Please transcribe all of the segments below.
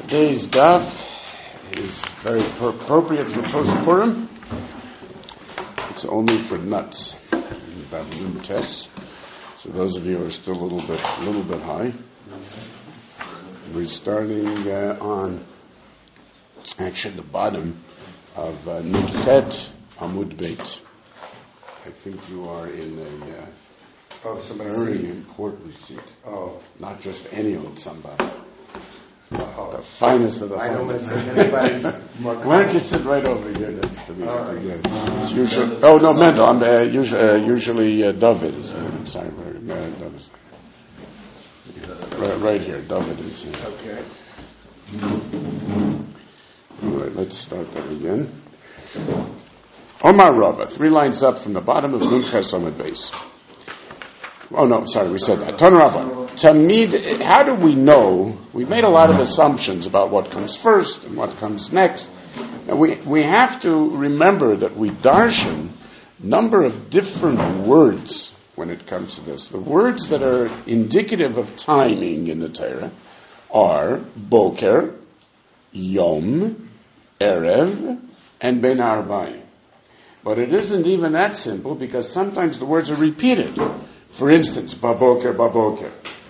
Today's daf is very appropriate for post-Purim. It's only for nuts, about noon tests. So those of you who are still a little bit high, we're starting on actually the bottom of Nukhet Amud Beit. I think you are in a very important seat. Oh, not just any old somebody. The finest of the I don't finest. think anybody's more. Why don't you sit right over here next to me? Right. It's usually, oh no, Mendel. I'm usually David. I'm sorry, David. Right here, David is here. Okay. All right, let's start that again. Omar Rava, 3 lines up from the bottom of Nun Ches Amud Beis. Oh no, sorry, we said that. Tan Rabban. Tamid, how do we know? We've made a lot of assumptions about what comes first and what comes next. And we have to remember that we darshan number of different words when it comes to this. The words that are indicative of timing in the Torah are Boker, Yom, Erev, and Ben Arbayim. But it isn't even that simple because sometimes the words are repeated. For instance, Baboker, Baboker,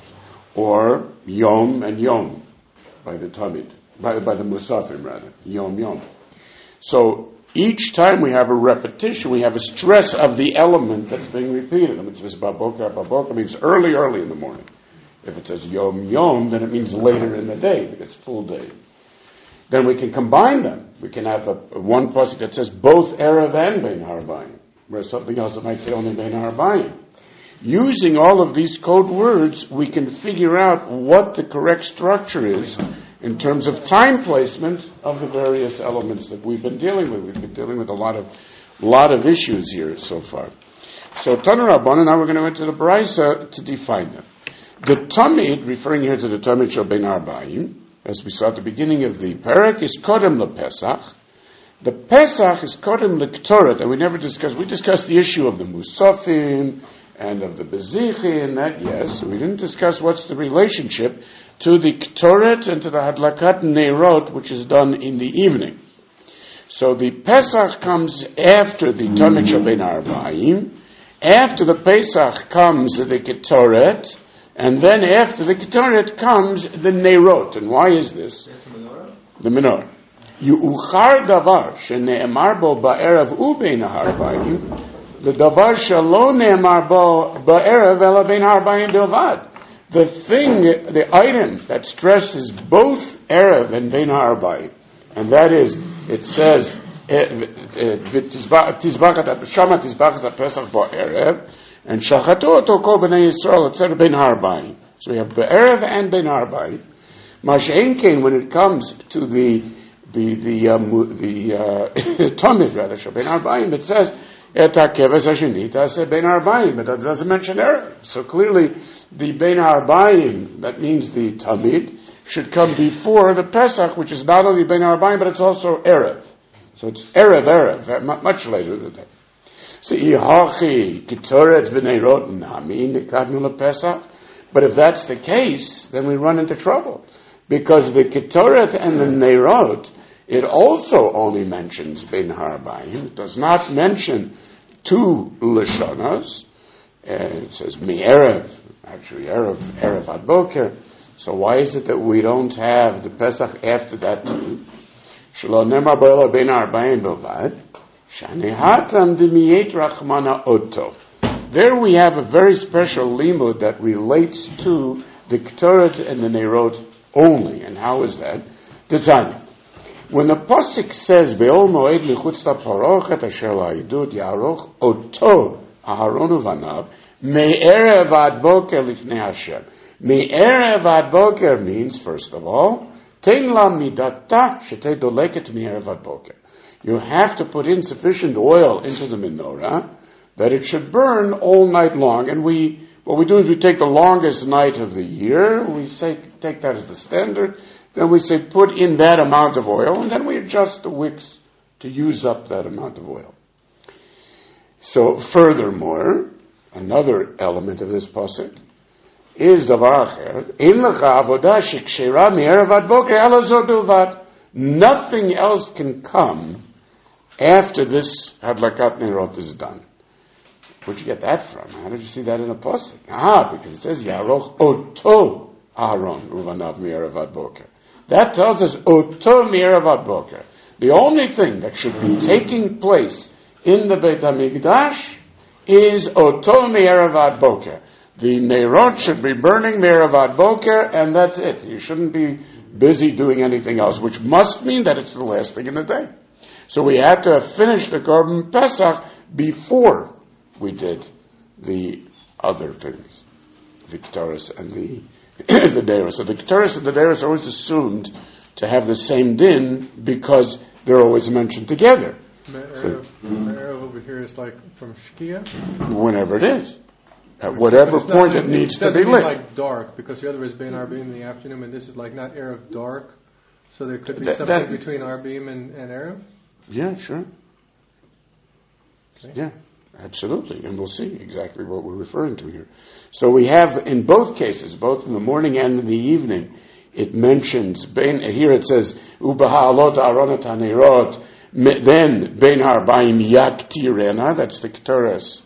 or Yom and Yom by the Tamid, by the Musafim rather, Yom Yom. So each time we have a repetition, we have a stress of the element that's being repeated. If it says Baboker, Baboker means early in the morning. If it says Yom Yom, then it means later in the day because it's full day. Then we can combine them. We can have one pasuk that says both Erev and Bein Harbayim, whereas something else that might say only Bein Harbayim. Using all of these code words, we can figure out what the correct structure is in terms of time placement of the various elements that we've been dealing with. We've been dealing with a lot of issues here so far. So Tanu Rabbanan, now we're going to enter the Brisa to define them. The Tamid, referring here to the Tamid Shel Bein Arbayim, as we saw at the beginning of the Perek, is Kodem LePesach. The Pesach is Kodem LeKtoret, and we discussed the issue of the Musafim, and of the Bezichin, that yes, we didn't discuss what's the relationship to the Ktoret and to the Hadlakat Neirot, which is done in the evening. So the Pesach comes after the Tamid Shel Bein Arbayim, after the Pesach comes the Ktoret, and then after the Ktoret comes the Neirot. And why is this? The menorah. Yu'uchar davar shene'emar bo ba'erev u'bein ha'arbayim the davar shalom ne'emar bo ba'erev ela bein ha'arbayim bilvad. The thing, the item that stresses both erev and bein ha'arbayim, and that is, it says tizbachat shama tizbachat pesach ba'erev and shachatu oto kol b'nei Yisrael etc. bein ha'arbayim. So we have ba'erev and bein ha'arbayim. Mashein kein, when it comes to the Tamid rather shel bein ha'arbayim, it says but that doesn't mention Erev. So clearly, the Bein Arbayim, that means the Tamid, should come before the Pesach, which is not only Bein Arbayim, but it's also Erev. So it's Erev, much later than that. So, but if that's the case, then we run into trouble. Because the Ketoret and the Neirot, it also only mentions Bein Harbayim. It does not mention 2 Lashonas. It says Erev, actually Erev ad Boker. So why is it that we don't have the Pesach after that too? Shelo nemar bo'ela Bein Harbayim bilvad. Shanehatam demiyet rachmana oto. There we have a very special limud that relates to the Ktoret and the Neirot only. And how is that? The Tanya. When the pasuk says Be'ol Moed Michutz Parochet Asher La'idut Yaroch Oto Aharon Uvanav Me'erev Ad Boker Lifnei Hashem. Me'erev Ad Boker means, first of all, Tein La Midata Shetei Doleket Me'erev Ad Boker. You have to put in sufficient oil into the menorah that it should burn all night long. And what we do is we take the longest night of the year, we take that as the standard. Then we say put in that amount of oil, and then we adjust the wicks to use up that amount of oil. So furthermore, another element of this pasuk is davar acher. In lecha avodah shekshera me'erev ad boker ela zot bilvad. Nothing else can come after this hadlakat nerot is done. Where'd you get that from? How did you see that in a pasuk? Because it says Yaroch Oto Aaron Uvanav Me'erev ad boker. That tells us Oto Me'erev ad boker. The only thing that should be taking place in the Beit HaMikdash is Oto Me'erev ad boker. The Nerot should be burning Me'erev ad boker, and that's it. You shouldn't be busy doing anything else, which must mean that it's the last thing in the day. So we had to finish the Korban Pesach before we did the other things, the Ketores and the the Deira. So the Ketores and the Deira are always assumed to have the same din because they're always mentioned together. Me'erev over here is like from Shkia? Whenever it is. At whatever point it needs to be lit. It like dark, because the other is Bein Arbim in the afternoon, and this is like not Erev dark, so there could be something between Arbim and Erev? Yeah, sure. Okay. Yeah, absolutely. And we'll see exactly what we're referring to here. So we have, in both cases, both in the morning and in the evening, it mentions, here it says, Ubaha'alot Aronat HaNerot, then Bein Harbaim Yaktirena, that's the Ketores,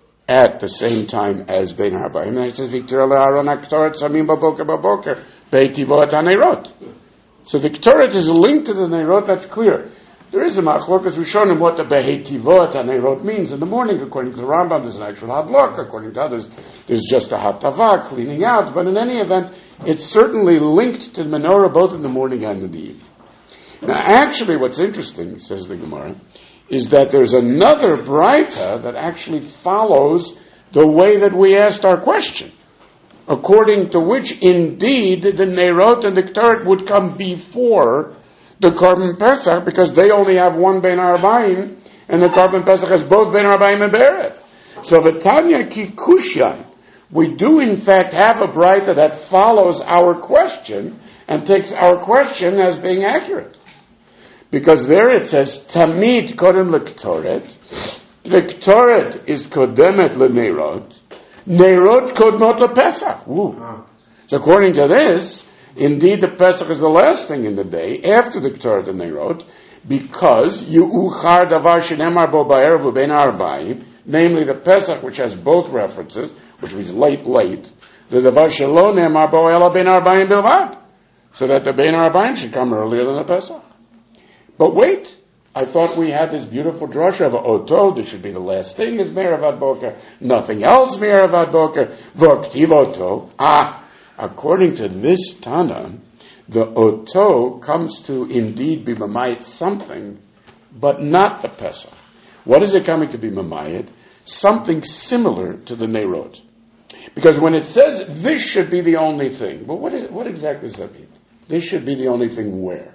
at the same time as Bein Harbaim. And it says, Viktor Aaron HaKtoret Samim Baboker, Beitivot HaNerot. So the Ketores is linked to the Nerot, that's clear. There is a machlokas Rishonim what the Beheitivot HaNerot means in the morning. According to the Rambam, there's an actual hadlok. According to others, there's just a hatava, cleaning out. But in any event, it's certainly linked to the menorah both in the morning and in the evening. Now, actually, what's interesting, says the Gemara, is that there's another braita that actually follows the way that we asked our question, according to which, indeed, the Nerot and the Keteret would come before the Korban Pesach, because they only have one Bein Harbaim, and the Korban Pesach has both Bein Harbaim and Be'erev. So V'tanya Kikushan, we do in fact have a braita that follows our question and takes our question as being accurate. Because there it says, Tamid Kodem LeKtoret, the Ktoret is Kodemet LeNerot, Nerot Kodmot LePesach. So according to this, indeed the Pesach is the last thing in the day, after the Ktoret and Nerot, because Yu'uchar Davar Shenemar Bo Ba'erev U'Bein Harbaim, namely the Pesach, which has both references, which means late, the Davar Shelo Nemar Bo Ela Bein Harbaim Bilvad, so that the Bein Harbaim should come earlier than the Pesach. But wait, I thought we had this beautiful drasha of Oto, this should be the last thing, is Me'erev ad boker, nothing else Me'erev ad boker, V'oktiv Oto. According to this Tana, the Oto comes to indeed be Mamayit something, but not the Pesach. What is it coming to be Mamayit? Something similar to the Nerot. Because when it says this should be the only thing, well, what exactly does that mean? This should be the only thing where?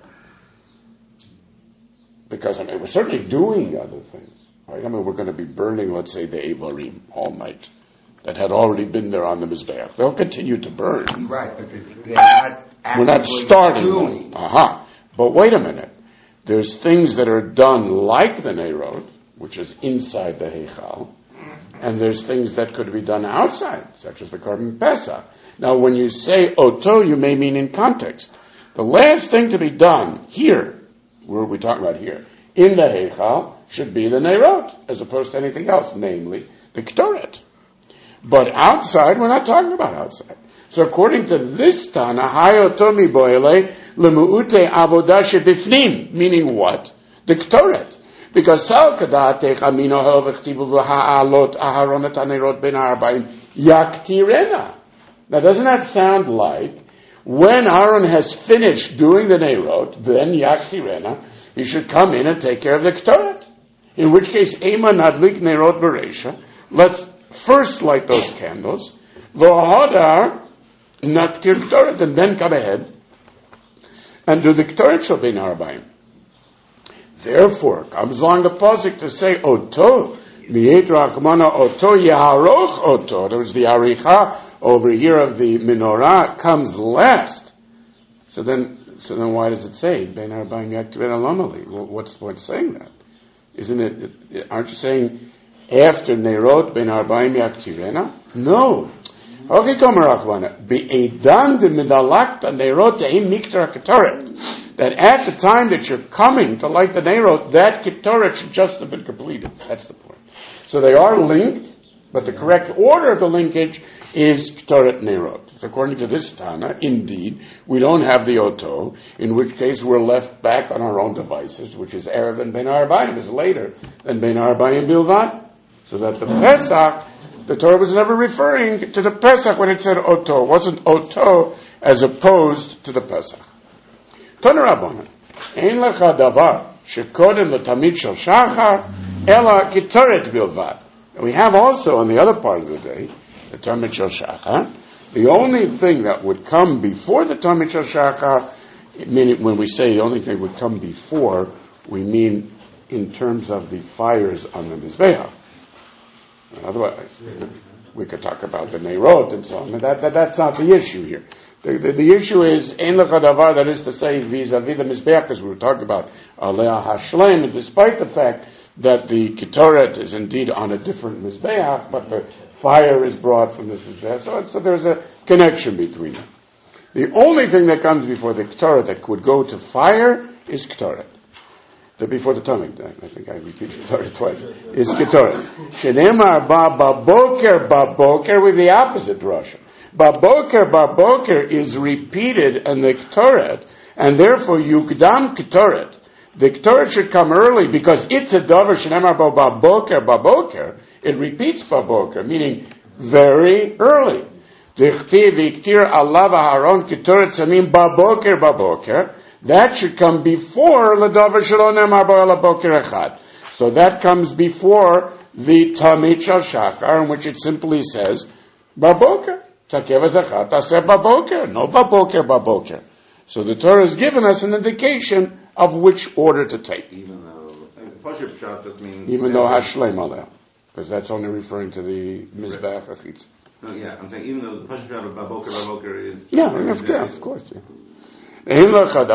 Because, we're certainly doing other things. Right? We're going to be burning, let's say, the Evarim all night that had already been there on the Mizbeach. They'll continue to burn. Right, but they're not we're not starting. But wait a minute. There's things that are done like the Nerot, which is inside the Heichal, and there's things that could be done outside, such as the Korban Pesach. Now, when you say Oto, you may mean in context. The last thing to be done here, what are we talking about here? In the Heichal should be the Nerot, as opposed to anything else, namely the Keteret. But outside, we're not talking about outside. So according to this Tana, Hayotomi Boile, Lemu'ute Avodah Shebifnim, meaning what? The Keteret. Because Sal Kadatech Amino Helvechtivu V'ha'alot Aharonat HaNerot Ben Harbaim Yaktirena. Now doesn't that sound like when Aaron has finished doing the Nerot, then Yaktirena, he should come in and take care of the Keteret. In which case, Ema Nadlik Nerot Beresha, let's first light those candles, V'hodar Naktir Keteret, and then come ahead and do the Keteret Shel Bein Harbaim. Therefore, comes along the pasuk to say, Oto, Mi'et Rachmana Oto Yaharoch Oto. In other words, the Aricha over here of the menorah comes last. So then why does it say Bein Harbaim Yaktirena Lomali? What's the point of saying that? Isn't it? Aren't you saying after Nerot Bein Harbaim Yaktirena? No, Okay, Komarachvana. Be'edan de midalakta neirot te'im miktar ketoret. That at the time that you're coming to light the neirot, that ketoret should just have been completed. That's the point. So they are linked, but the correct order of the linkage is ketoret neirot. So according to this Tana, indeed, we don't have the oto, in which case we're left back on our own devices, which is Erev and Ben Arbayim is later than Ben Arbayim Bilvad. So that the Pesach, the Torah was never referring to the Pesach when it said oto. It wasn't oto as opposed to the Pesach. Tana Rabbanan, Ein lecha davar shekodem letamid shel shachar ela ketoret bilvad. We have also on the other part of the day, the Tamid Shel Shachar. The only thing that would come before the Tamid Shel Shachar, meaning when we say the only thing would come before, we mean in terms of the fires on the Mizbeach. Otherwise, we could talk about the Neirot and so on. That's not the issue here. The issue is Ein lecha davar, that is to say, vis-a-vis the Mizbeach, because we were talking about Alea Hashlem, and despite the fact that the Ketoret is indeed on a different Mizbeach, but the fire is brought from this Mizbeach, so there's a connection between them. The only thing that comes before the Ketoret that could go to fire is Ketoret. Before the Tamid, I think I repeated Ketoret twice, is Ketoret. Shenemar baboker with the opposite Russian. Baboker is repeated in the Ketoret, and therefore Yukdam Ketoret. The Ketoret should come early because it's a davar shenemar bo baboker. It repeats baboker, meaning very early. Dichtiv iktir alav aharon ketoret samim baboker. That should come before the davar shelo nemar bo baboker echad. So that comes before the Tamid Shel Shachar, in which it simply says baboker. Takev zachat taseh baboker. No baboker. So the Torah has given us an indication of which order to take. Even though Pashup Shot just means... Even though Hashlem Aleh, because that's only referring to the Mizbeach Achitz. No, yeah, I'm saying even though the Pashup Shot of Baboker is... Yeah, of course, yeah. And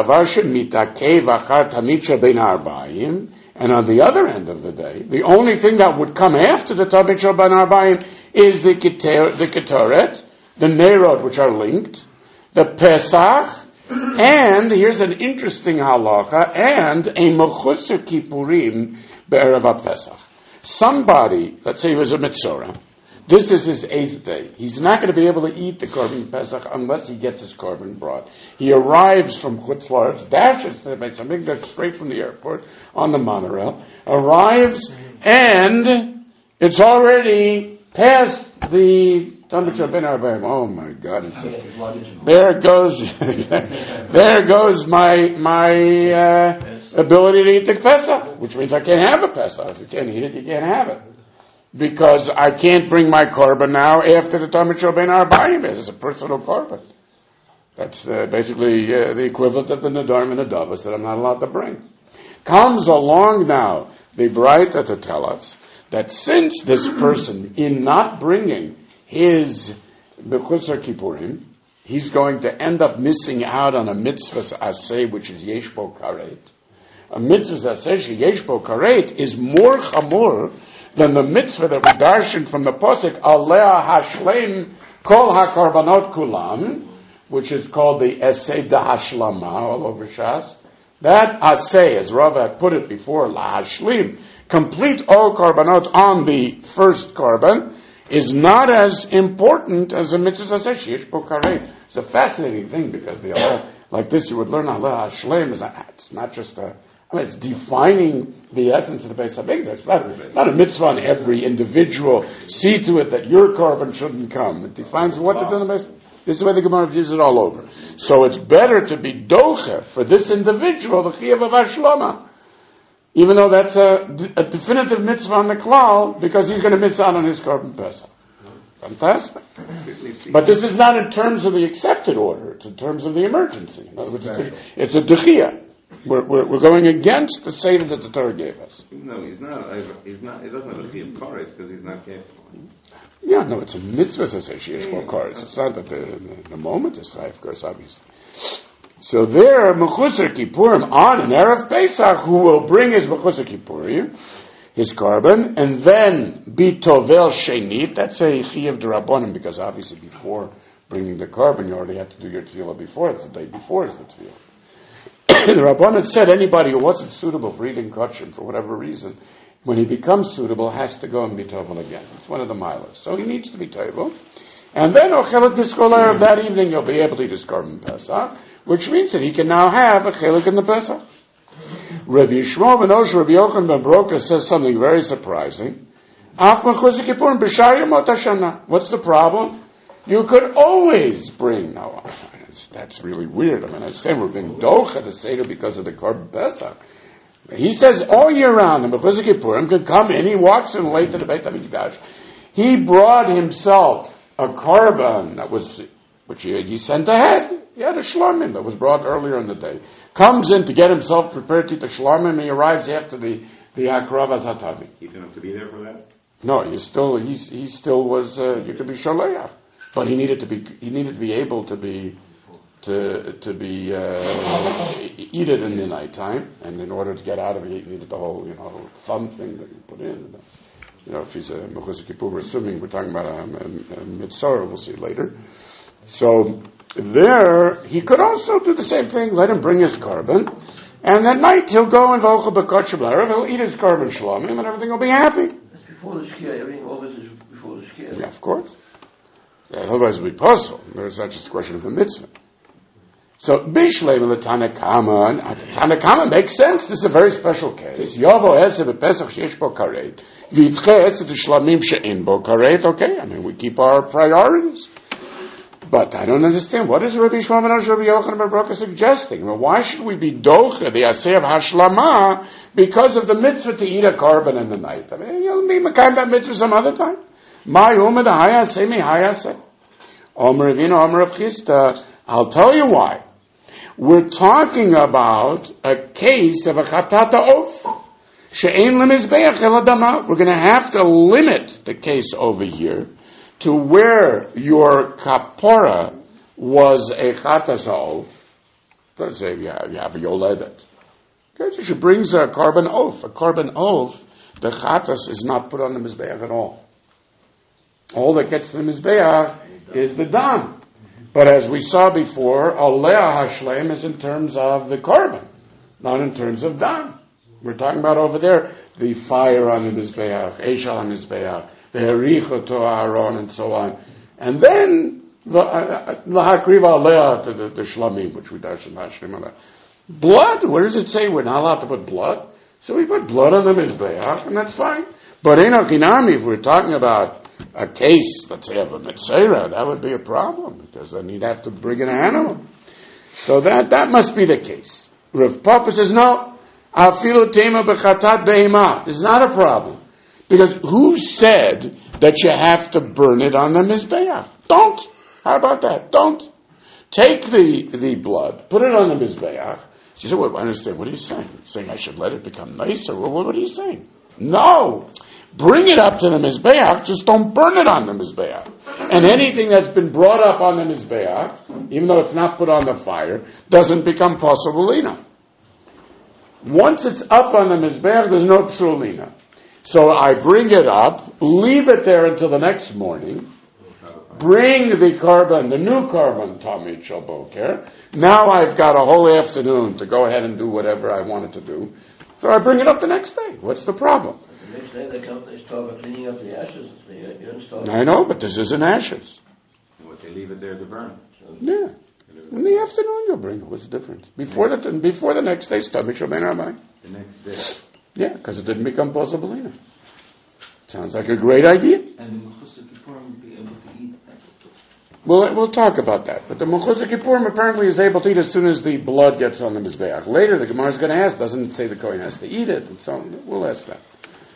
on the other end of the day, the only thing that would come after the Tamid Shel Ben Arbayim is the Ketoret, the Neirot, which are linked, the Pesach, and here's an interesting halacha, and a Mechusar Kippurim be'erev Pesach. Somebody, let's say he was a Mitzorah, this is his 8th day. He's not going to be able to eat the Korban Pesach unless he gets his Korban brought. He arrives from Chutz La'aretz, dashes to the Beit HaMikdash straight from the airport on the monorail, arrives, and it's already past the Tamid Shel Ben Arbayim. Oh my God! There goes my ability to eat the Pesach, which means I can't have a Pesach. If you can't eat it, you can't have it, because I can't bring my korban now after the Tamid Shel Ben Arbayim. It's a personal korban. That's basically the equivalent of the Nadarim and the Davos that I'm not allowed to bring. Comes along now the Braita to tell us that since this person, in not bringing his Bechusar Kippurim, he's going to end up missing out on a mitzvah aseh, which is Yesh Bo Karet. A mitzvah aseh, Yesh Bo Karet, is more chamor than the mitzvah that we darshan from the posuk Alea Hashlem Kol HaKarbanot Kulam, which is called the Esei da Hashlama all over Shas. That aseh, as Rav had put it before, La Hashlim, complete all karbanot on the first korban, is not as important as a mitzvah aseh, Yesh Bo Karet. It's a fascinating thing because the Allah, like this you would learn Allah Hashlem, it's not just it's defining the essence of the Beis HaMikdash. It's not a mitzvah on every individual. See to it that your korban shouldn't come. It defines what to do in the Beis. This is the way the Gemara uses it all over. So it's better to be doche for this individual, the Chiyuv of Hashlama, even though that's a definitive mitzvah on the klal, because he's going to miss out on his korban pesach. Fantastic. But this is not in terms of the accepted order. It's in terms of the emergency. In other words, it's a dechiyah. We're going against the Seder that the Torah gave us. No, he's not. He doesn't have a chiyuv karetz because he's not careful. Yeah, no, it's a mitzvah that says she is for karetz. It's not that the moment is high, of course, obviously. So there, Mechusar Kippurim on an Erev Pesach, who will bring his Mechusar Kippurim, his carbon, and then bitovel shenit. That's a chiyuv d'rabbanan, because obviously before bringing the carbon, you already have to do your tefillah before. It's the day before is the tefillah. The Rabbanan said anybody who wasn't suitable for eating kachim for whatever reason, when he becomes suitable, has to go and be tovel again. It's one of the milas. So he needs to be tovel. And then ochelet b'skoler of that evening, he'll be able to eat his carbon Pesach, which means that he can now have a chelik in the Pesach. Rabbi Yishmael ben Osher, Rabbi Yochanan ben Broka says something very surprising. What's the problem? You could always bring, now, that's really weird. I mean, I say we're being docha to Seder because of the Korban Pesach. He says all year round, the Mechuzah Kippurim could come in, he walks in late to the Beit HaMikdash. He brought himself a carbon that was, which he sent ahead. He had a shlomim that was brought earlier in the day. Comes in to get himself prepared to eat the shlomim, he arrives after the Akravas Hatami. You didn't have to be there for that? No, he still was, you could be shaleach. But he needed to be able to be eat it in the nighttime, and in order to get out of it, he needed the whole, thumb thing that you put in. If he's a Mechuzah Kippur, we're assuming we're talking about a mitzvah, we'll see later. So there, he could also do the same thing, let him bring his carbon, and at night he'll go and vochel b'kotch b'lerev, he'll eat his carbon shlomim, and everything will be happy. That's before the shkia, everything always is before the shkia. Yeah, of course. Otherwise it would be possible. It's not just a question of the mitzvah. So, Bishleim the Tanakama, Tanakama makes sense. This is a very special case. Yovo Eseh b'Pesach sheyesh bo karet. V'yitche Eseh t'shlamim she'en bo karet. Okay, I mean, we keep our priorities. But I don't understand. What is Rabbi Yishmael ben Osher, Rabbi Yochanan ben Broka suggesting? Well, why should we be docha, the aseh of hashlama, because of the mitzvah to eat a carbon in the night? I mean, you'll be makayim that mitzvah some other time. My umad hayaseh mi hayaseh. Omer Ravina, Omer Rav Chisda. I'll tell you why. We're talking about a case of a chatata oaf. She'ein lemizbeach el adama. We're going to have to limit the case over here to where your kapora was a chatas oaf. Let's say you have a yoledet. Okay, so she brings a carbon oaf. A carbon oaf, the chatas is not put on the mizbeach at all. All that gets to the mizbeach is the dam. But as we saw before, alea hashleim is in terms of the carbon, not in terms of dam. We're talking about over there the fire on the mizbeach, eshal on the mizbeach, the hericha to Aaron, and so on. And then the hakriva alea to the shlamim, which we dash in hashlim alea. Blood, where does it say we're not allowed to put blood? So we put blood on the mizbeach, and that's fine. But enoch inami, if we're talking about a case, let's say, of a mitzvah, that would be a problem, because then he'd have to bring an animal. So that must be the case. Rav Papa says, no, afilu tema b'chatat behema. It's not a problem. Because who said that you have to burn it on the mizbeach? Don't. How about that? Don't. Take the blood, put it on the mizbeach. She said, well, I understand. What are you saying? You're saying I should let it become nicer? Well, what are you saying? No. Bring it up to the Mizbeach, just don't burn it on the Mizbeach. And anything that's been brought up on the Mizbeach, even though it's not put on the fire, doesn't become pasulina. Once it's up on the Mizbeach, there's no psulina. So I bring it up, leave it there until the next morning, bring the carbon, the new carbon, Tamid Shel Boker. Now I've got a whole afternoon to go ahead and do whatever I wanted to do. So I bring it up the next day. What's the problem? The next day they talk about cleaning up the ashes. You don't start. I know, but this isn't ashes. What, they leave it there to burn? Yeah. In the afternoon you'll bring it. What's the difference? Before the next day, Stamid Shel Bein Rabbi. The next day. Yeah, because it didn't become possible. Sounds like a great idea. And the Mechuzah Kippurim will be able to eat that. We'll talk about that. But the Mechuzah Kippurim apparently is able to eat as soon as the blood gets on the Mizbeach. Later, the Gemara is going to ask, doesn't it say the Kohen has to eat it? And so we'll ask that.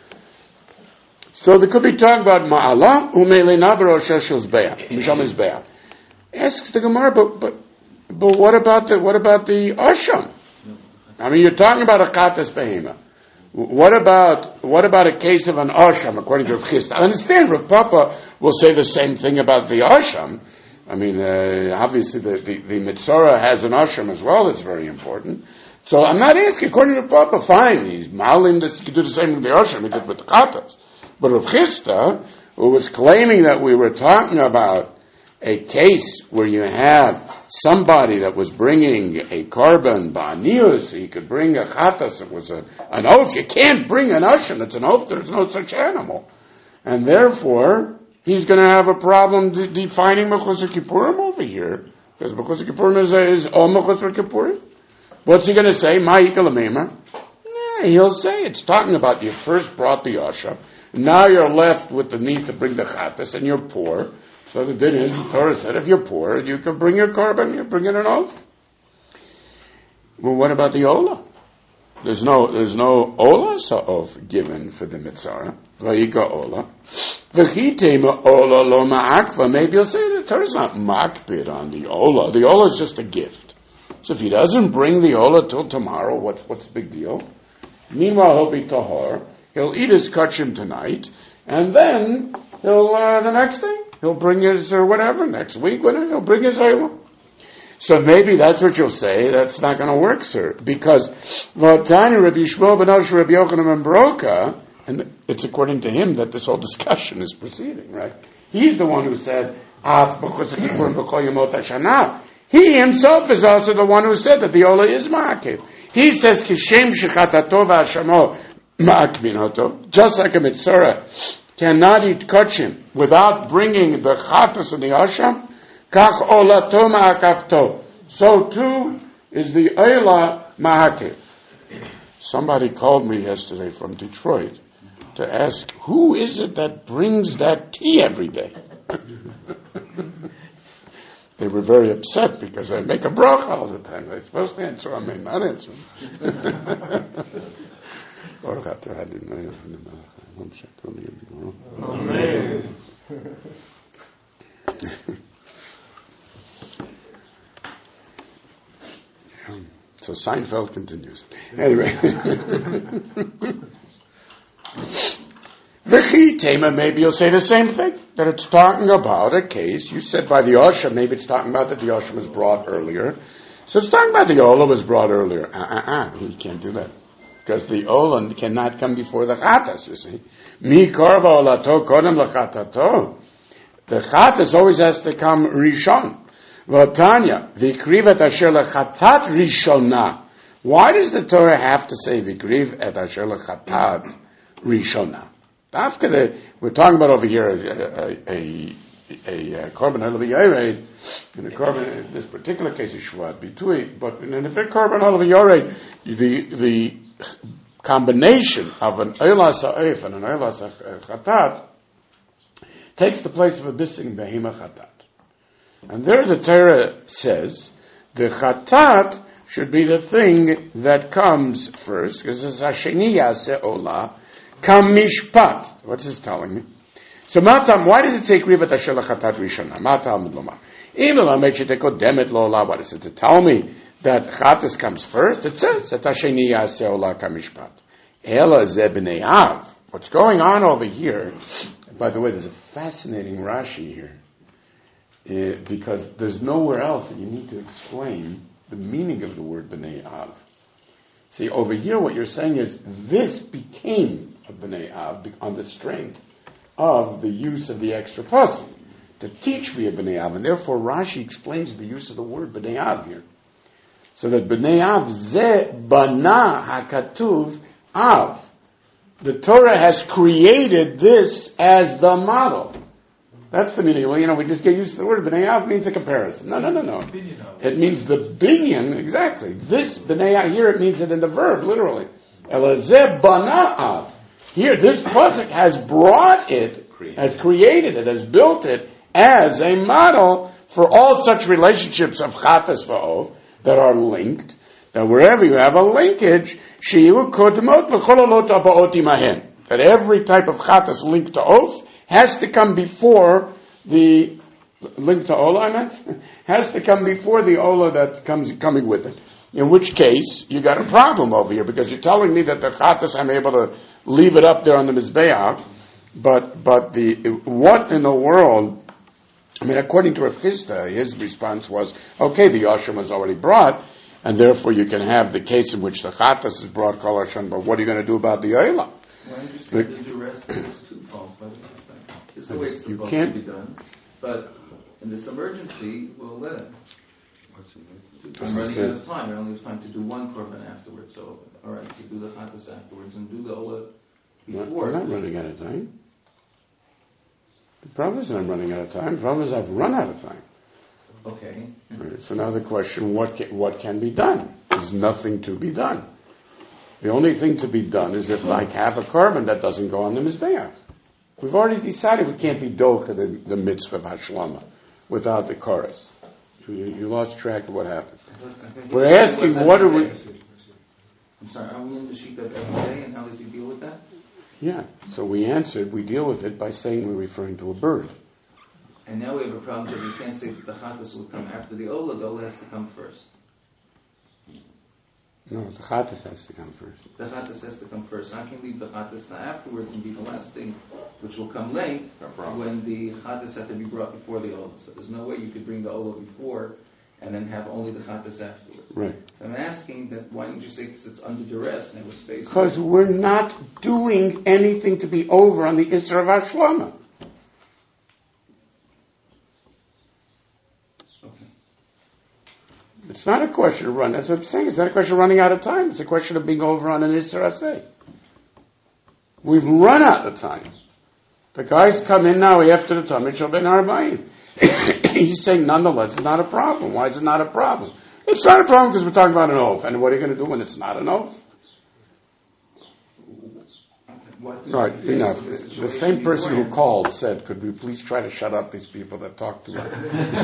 So there could be talk about Ma'ala, Umeilena b'Rosh Mishal Mizbeach. Asks the Gemara, but what about the Asham? I mean, you're talking about a Chatas Behema. What about a case of an Asham, according to Rav Chisda? I understand Rav Papa will say the same thing about the Asham. I mean, obviously the Mitzorah has an Asham as well, that's very important. So I'm not asking, according to Papa, fine, he's malim this, he could do the same with the Osham, he did with the Chatas. But Rav Chisda, who was claiming that we were talking about a case where you have somebody that was bringing a korban ba'anius, he could bring a Chatas, it was an oath. You can't bring an Osham, it's an oath, there's no such animal. And therefore, he's going to have a problem defining Mechusar Kippurim over here, because Mechusar Kippurim is all Mechusar Kippurim. What's he going to say? He'll say it's talking about you first brought the Osha, now you're left with the need to bring the Chatas, and you're poor. So the din is, the Torah said, if you're poor, you can bring your korban, you bring in an oath. Well, what about the Ola? There's no Ola oath given for the Mitzvah. Vayika Ola. V'chitema Ola lo ma'akva. Maybe you'll say the Torah's not makbid on the Ola. The Ola is just a gift. So if he doesn't bring the Ola till tomorrow, what's the big deal? Meanwhile, he'll be tahor. He'll eat his kachim tonight, and then he'll the next day he'll bring his or whatever next week. He'll bring his Ola. So maybe that's what you'll say. That's not going to work, sir, because Vatani Rabbi Shmuel ben Osh Rabbi Yochanan ben Baroka, and it's according to him that this whole discussion is proceeding. Right? He's the one who said He himself is also the one who said that the Ola is ma'akev. He says, Kishem shechatato v'ashamo ma'akvinoto. Just like a Mitzorah cannot eat kachim without bringing the chatas and the asham, kach olato ma'akavto. So too is the Ola ma'akev. Somebody called me yesterday from Detroit to ask, who is it that brings that tea every day? They were very upset because I make a bracha all the time. I'm supposed to answer, I may not answer. Amen. So Seinfeld continues. Anyway. V'chitema, maybe you'll say the same thing, that it's talking about a case. You said by the Osha, maybe it's talking about that the Osha was brought earlier. So it's talking about the Ola was brought earlier. You can't do that. Because the Ola cannot come before the Chatas, you see. Mi korva olato kodem lachatato. The Chatas always has to come Rishon. V'tanya, v'kriv et asher lechatat Rishona. Why does the Torah have to say v'kriv et asher lechatat Rishona? We're talking about over here a korban halav yared, in a korban, in this particular case is shvat bitui, but in a korban halav yared, the combination of an eilas ha'ef and an eilas chatat takes the place of a bising behema chatat. And there the Torah says the chatat should be the thing that comes first, because it's hasheni yaseh olah, Kamishpat. What's this telling me? So Matam, why does it say Krivat Asher Lachatat Rishona? Matam Lomar. What is it to tell me that Chatas comes first? It says that Hasheni Yaseh Olah Kamishpat. Ela Zeh B'nei Av. What's going on over here? By the way, there's a fascinating Rashi here, because there's nowhere else that you need to explain the meaning of the word B'nei Av. See, over here what you're saying is this became a B'nai Av on the strength of the use of the extra puzzle to teach me a B'nai Av, and therefore Rashi explains the use of the word B'nai Av here. So that B'nai Av, ze bana hakatuv Av. The Torah has created this as the model. That's the meaning. Well, we just get used to the word. B'nai Av means a comparison. No. It means the binyan, exactly. This B'nai Av, here it means it in the verb, literally. Elazeh bana Av. Here, this pasuk has brought it, has created it, has built it as a model for all such relationships of chatas va'ov that are linked. That wherever you have a linkage, shiyu kodmot v'chololot abaot imahen. That every type of chatas linked to oath has to come before the link to Ola, I meant, has to come before the Ola that coming with it. In which case, you got a problem over here, because you're telling me that the Chatas, I'm able to leave it up there on the Mizbeach, but what in the world, according to Rav Chisda, his response was, okay, the Yashim was already brought, And therefore you can have the case in which the chatas is brought kol Hashem, but what are you going to do about the oila? Why don't you say the duress is twofold? This is the way it's supposed to be done. But in this emergency, we'll let it. I'm running out of time. I only have time to do one korban afterwards. So, all right, so do the chatas afterwards and do the ola before. I'm not running out of time. The problem isn't I'm running out of time. The problem is I've run out of time. Okay. Right, so now the question, what can be done? There's nothing to be done. The only thing to be done is if I have a korban that doesn't go on the mizbeach. We've already decided we can't be docha the mitzvah of hashlama without the chorus. You lost track of what happened. We're asking, what are we... I'm sorry, are we in the sheet of every day, and how does he deal with that? Yeah, so we answered, we deal with it by saying we're referring to a bird. And now we have a problem that we can't say that the chatas will come after the ola has to come first. No, the chatas has to come first. The chatas has to come first. How can we leave the chatas now afterwards and be the last thing, which will come late, when the chatas have to be brought before the ola? So there's no way you could bring the ola before and then have only the chatas afterwards. Right. So I'm asking that, why don't you say, because it's under duress and there was space? Because we're not doing anything to be over on the Isra of Hashlama. It's not a question of running. That's what I'm saying. It's not a question of running out of time. It's a question of being over on an Isra Aseh. We've run out of time. The guys come in now after the Tamid Shel Ben Arbaim. He's saying, nonetheless, it's not a problem. Why is it not a problem? It's not a problem because we're talking about an oath. And what are you going to do when it's not an oath? Right, enough. The same person who called said, could we please try to shut up these people that talk to us?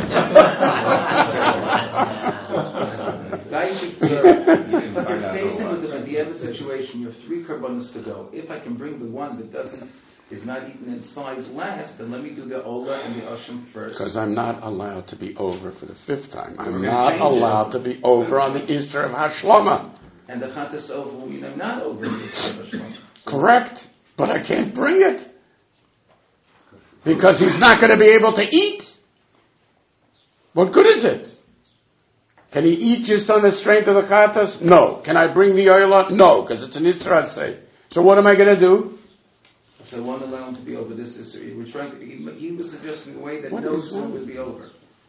Facing with the Medieval situation, you have 3 korbanos to go. If I can bring the one that is not eaten inside last, then let me do the Ola and the Asham first. Because I'm not allowed to be over for the 5th time. I'm not allowed to be over on the Isra of Hashlama. And the Chatas over will mean I'm not over in the Isra of Hashlama. Correct, but I can't bring it. Because he's not going to be able to eat. What good is it? Can he eat just on the strength of the Chatas? No. Can I bring the Oyla? No, because it's an Isra Aseh. So what am I going to do? So I won't allow him to be over this Isra. He was suggesting a way that no sin would be over.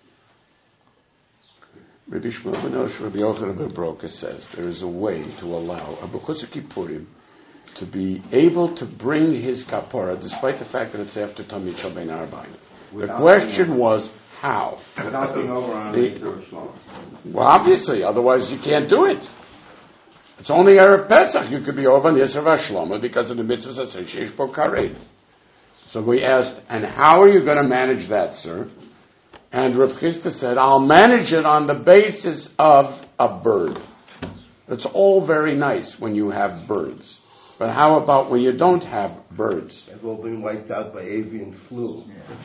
Rabbi Shmuel ben Osh, Rabbi Yochanan ben Broka says there is a way to allow a B'chus Kippurim to be able to bring his kapara, despite the fact that it's after Tamid Shel Ben Arbaim. The question was how. Without being over on the Isra. Well, obviously, otherwise you can't do it. It's only Erev Pesach you could be over on the Yisra Vashlama because of the mitzvahs that say Sheish Bo Karet. So we asked, and how are you going to manage that, sir? And Rav Chisda said, I'll manage it on the basis of a bird. It's all very nice when you have birds. But how about when you don't have birds? They've all been wiped out by avian flu.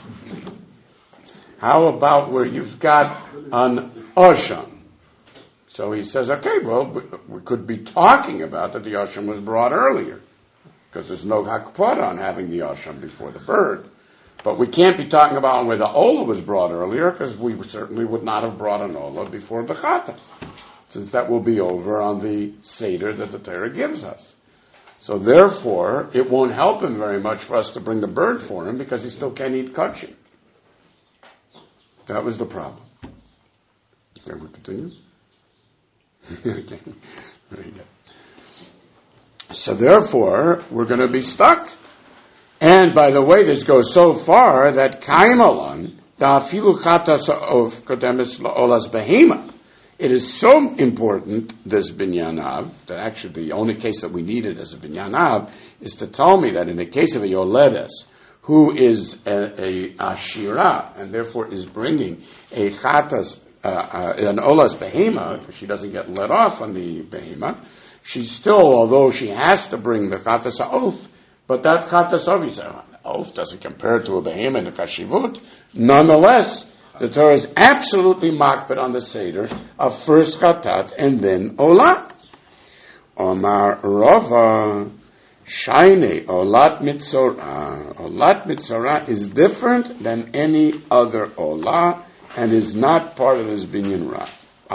How about where you've got an Osham? So he says, okay, well, we could be talking about that the Osham was brought earlier. Because there's no hakpah on having the Osham before the bird. But we can't be talking about where the Ola was brought earlier, because we certainly would not have brought an Ola before the Chata, since that will be over on the Seder that the Torah gives us. So therefore, it won't help him very much for us to bring the bird for him, because he still can't eat kachim. That was the problem. Can we continue? Okay. Very good. So therefore, we're going to be stuck. And by the way, this goes so far that Kaimalan, da'afilu chatas of kodemis la'olas behema. It is so important, this binyanav, that actually the only case that we needed as a binyanav is to tell me that in the case of a yoledes, who is a ashira, and therefore is bringing a chatas, an olas behema, because she doesn't get let off on the behema, she's still, although she has to bring the chatas ha'of, but that chatas ha'of doesn't compare to a behema in the kashivut. Nonetheless, the Torah is absolutely makbid on the Seder of first chatat and then olah. Omar Rava Shaine Olat Mitzorah. Olat Mitzorah is different than any other olah and is not part of this binyan rav.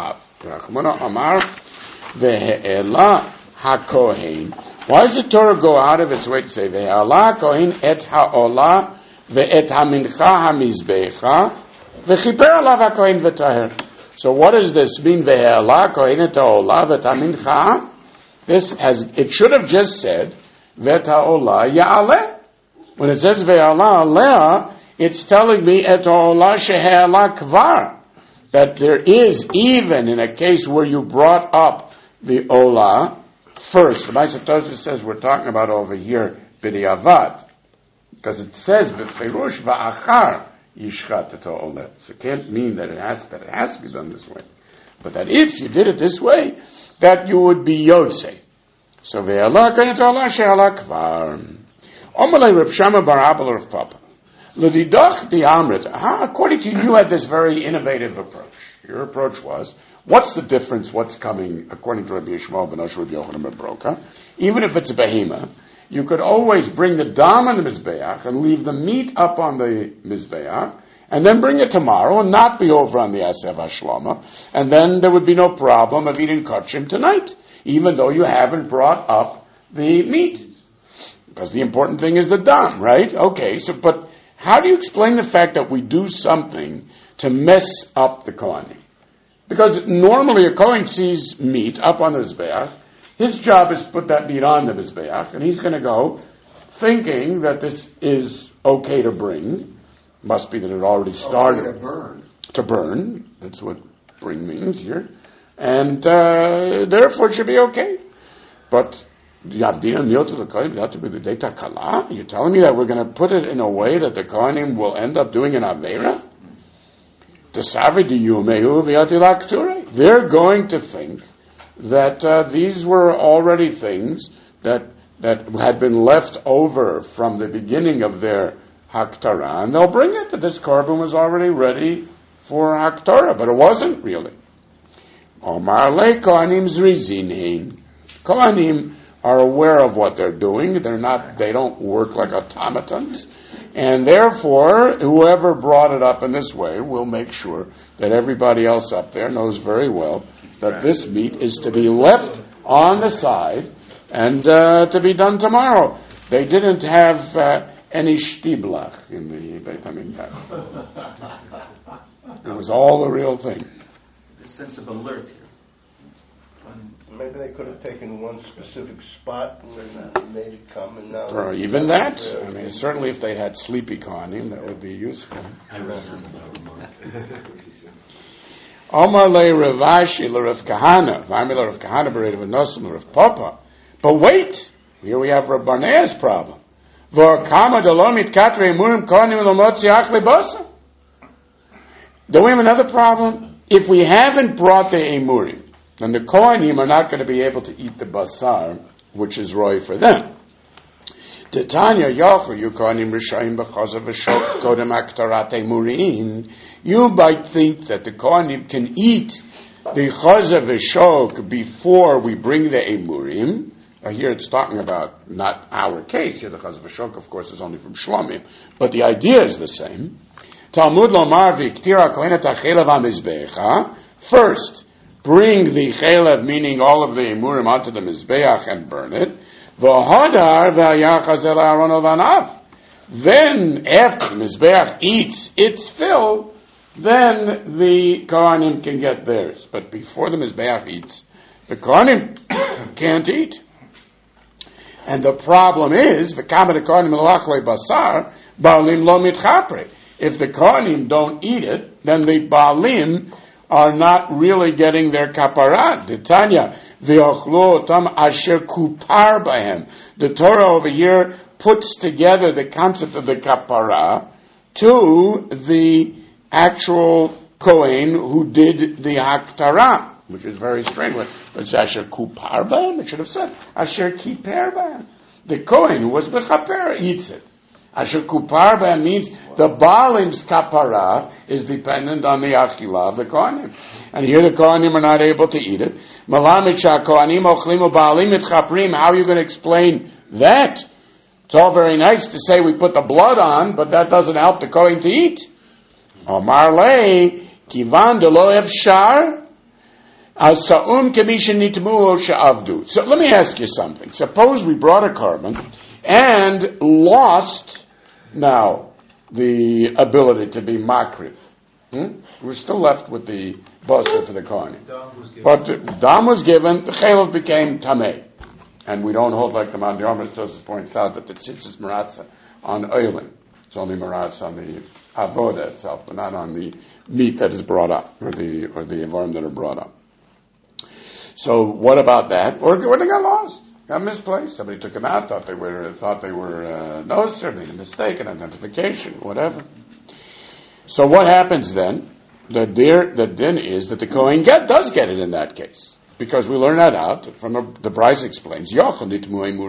Rachmana Amar Ve'e'ela HaKohen. Why does the Torah go out of its way to say Ve'e'ela HaKohen et ha'olah ve'et ha'mincha ha'mizbecha ve'chiper alav HaKohen v'taher? So what does this mean? Ve'e'ela HaKohen et ha'olah ve'et ha'mincha? It should have just said ve'et ha'olah ya'aleh. When it says ve'e'ela aleh, it's telling me et ha'olah she'e'ela kvar. That there is, even in a case where you brought up the olah first. The Maaseh Tosfos says we're talking about over here b'diavad, because it says b'ferush va'achar yishchat et olah. So it can't mean that it has to be done this way, but that if you did it this way, that you would be yotzei. So ve'elah kan et olah she'elah kvar. Omalei Rav Shama bar Abba Rav Papa. L'didach di amrit. According to you, you had this very innovative approach. Your approach was, what's the difference? What's coming according to Rabbi Yishmael ben Asher, Rabbi Yochanan ben Broka? Even if it's a behema, you could always bring the dam on the mizbeach and leave the meat up on the mizbeach, and then bring it tomorrow and not be over on the Asev Hashlama, and then there would be no problem of eating kachim tonight, even though you haven't brought up the meat. Because the important thing is the dam, right? Okay, but how do you explain the fact that we do something to mess up the Kohanim? Because normally a Kohen sees meat up on the Mizbeach, his job is to put that meat on the Mizbeach, and he's going to go thinking that this is okay to bring. Must be that it already started. To burn. That's what bring means here. And therefore it should be okay. But you're telling me that we're going to put it in a way that the Kohanim will end up doing an Aveira? They're going to think that these were already things that had been left over from the beginning of their Haktarah, and they'll bring it that this korban was already ready for Haktarah, but it wasn't really. Omar le Kohanim zrizinin. Kohanim are aware of what they're doing. They don't work like automatons. And therefore, whoever brought it up in this way will make sure that everybody else up there knows very well that this meat is to be left on the side and to be done tomorrow. They didn't have any shtiblach in the Beit HaMikdash. It was all the real thing. The sense of alert here. Maybe they could have taken one specific spot and then made it come and now. Or even that. I mean, certainly if they had sleepy Kohanim, that would be useful. Omar le Ravashi le Rav Kahana, V'amil le Rav Kahana b'Rav Nosim le Rav Papa. But wait, here we have Rav Barnea's problem. V'kama delomit katre emurim Kohanim l'motzi achle basa. Do we have another problem? If we haven't brought the emurim, then the Kohanim are not going to be able to eat the basar, which is roy for them. Titania Yochu, you Kohanim Rishayim b'chazav v'shok kodem aktarat emurim. You might think that the Kohanim can eat the chazav v'shok before we bring the emurim. Here it's talking about not our case. Here the chazav v'shok, of course, is only from Shlomim, but the idea is the same. Talmud lomar v'ktira kohenet ha'chelav ha'mizbecha. First, bring the chelav, meaning all of the emurim, onto the mizbeach and burn it. V'hodar v'yachazel ha'aron v'anav. Then, after the mizbeach eats its fill, then the Kohanim can get theirs. But before the mizbeach eats, the Kohanim can't eat. And the problem is, v'kamet Kohanim l'achlei basar, ba'alim lo mitchapre. If the Kohanim don't eat it, then the ba'alim are not really getting their kaparat. The Tanya, v'yochlo tam asher kupar bahem. The Torah over here puts together the concept of the kapara to the actual Kohen who did the Haktarah, which is very strange. But it's asher kupar bahem. It should have said asher kiper bahem. The Kohen who was mechaper eats it. Asher kupar bahem means the Baalim's kapara is dependent on the achilah of the Kohanim. And here the Kohanim are not able to eat it. Malamit Kohanim ochlimu Baalim et chaprim. How are you going to explain that? It's all very nice to say we put the blood on, but that doesn't help the Kohen to eat. Omar le kivan de lo efshar Sa'um kemishin nitmuo she'avdu. So let me ask you something. Suppose we brought a carbon and lost now the ability to be makriv. We're still left with the basar for the kohanim. But the dam was given, the chaylev became tameh. And we don't hold like the Mount Yarmuz points out that the tzitz is maratza on oiling. It's only maratza on the avoda itself, but not on the meat that is brought up, or the avarim that are brought up. So what about that? Or they got lost, got misplaced. Somebody took them out, thought they were noser, made a mistake, an identification, whatever. So what happens then? The din is that the Kohen does get it in that case. Because we learn that out from the Bryce explains. You might think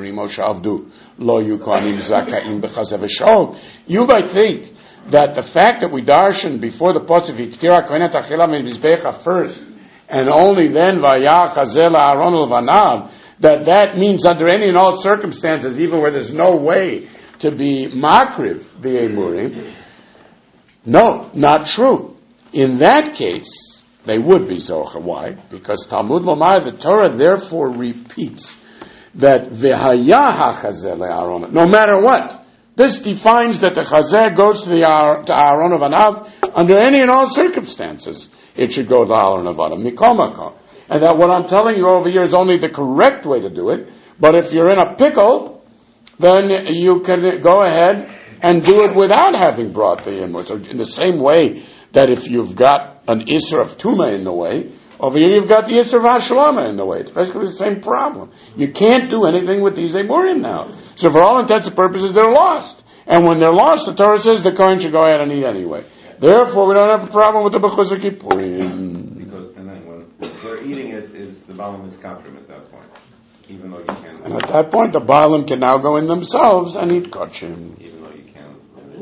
that the fact that we darshan before the pasuk Yiktira Kohenet Achila Mizbecha first, and only then Vayach Hazel Aaron Vanav, that means under any and all circumstances, even where there's no way to be makriv the emurim. No, not true. In that case, they would be zocha. Why? Because Talmud Lomar, the Torah therefore repeats that v'haya hachazeh le'aron. No matter what, this defines that the chazeh goes to Aaron of Anav under any and all circumstances. It should go to Aaron of Anav mikomako. And that what I'm telling you over here is only the correct way to do it. But if you're in a pickle, then you can go ahead and do it without having brought the imut. So in the same way that if you've got an Isser of Tumah in the way, over here you've got the Isser of Hashlama in the way. It's basically the same problem. You can't do anything with these Emurim now. So for all intents and purposes, they're lost. And when they're lost, the Torah says the Kohen should go ahead and eat anyway. Therefore, we don't have a problem with the Bechuzah Kippurim. Because, and then when they're eating it, is the Balaam is kafrim at that point. Even though you can't. And at that point, the Balaam can now go in themselves and eat kachim. Even though you can't.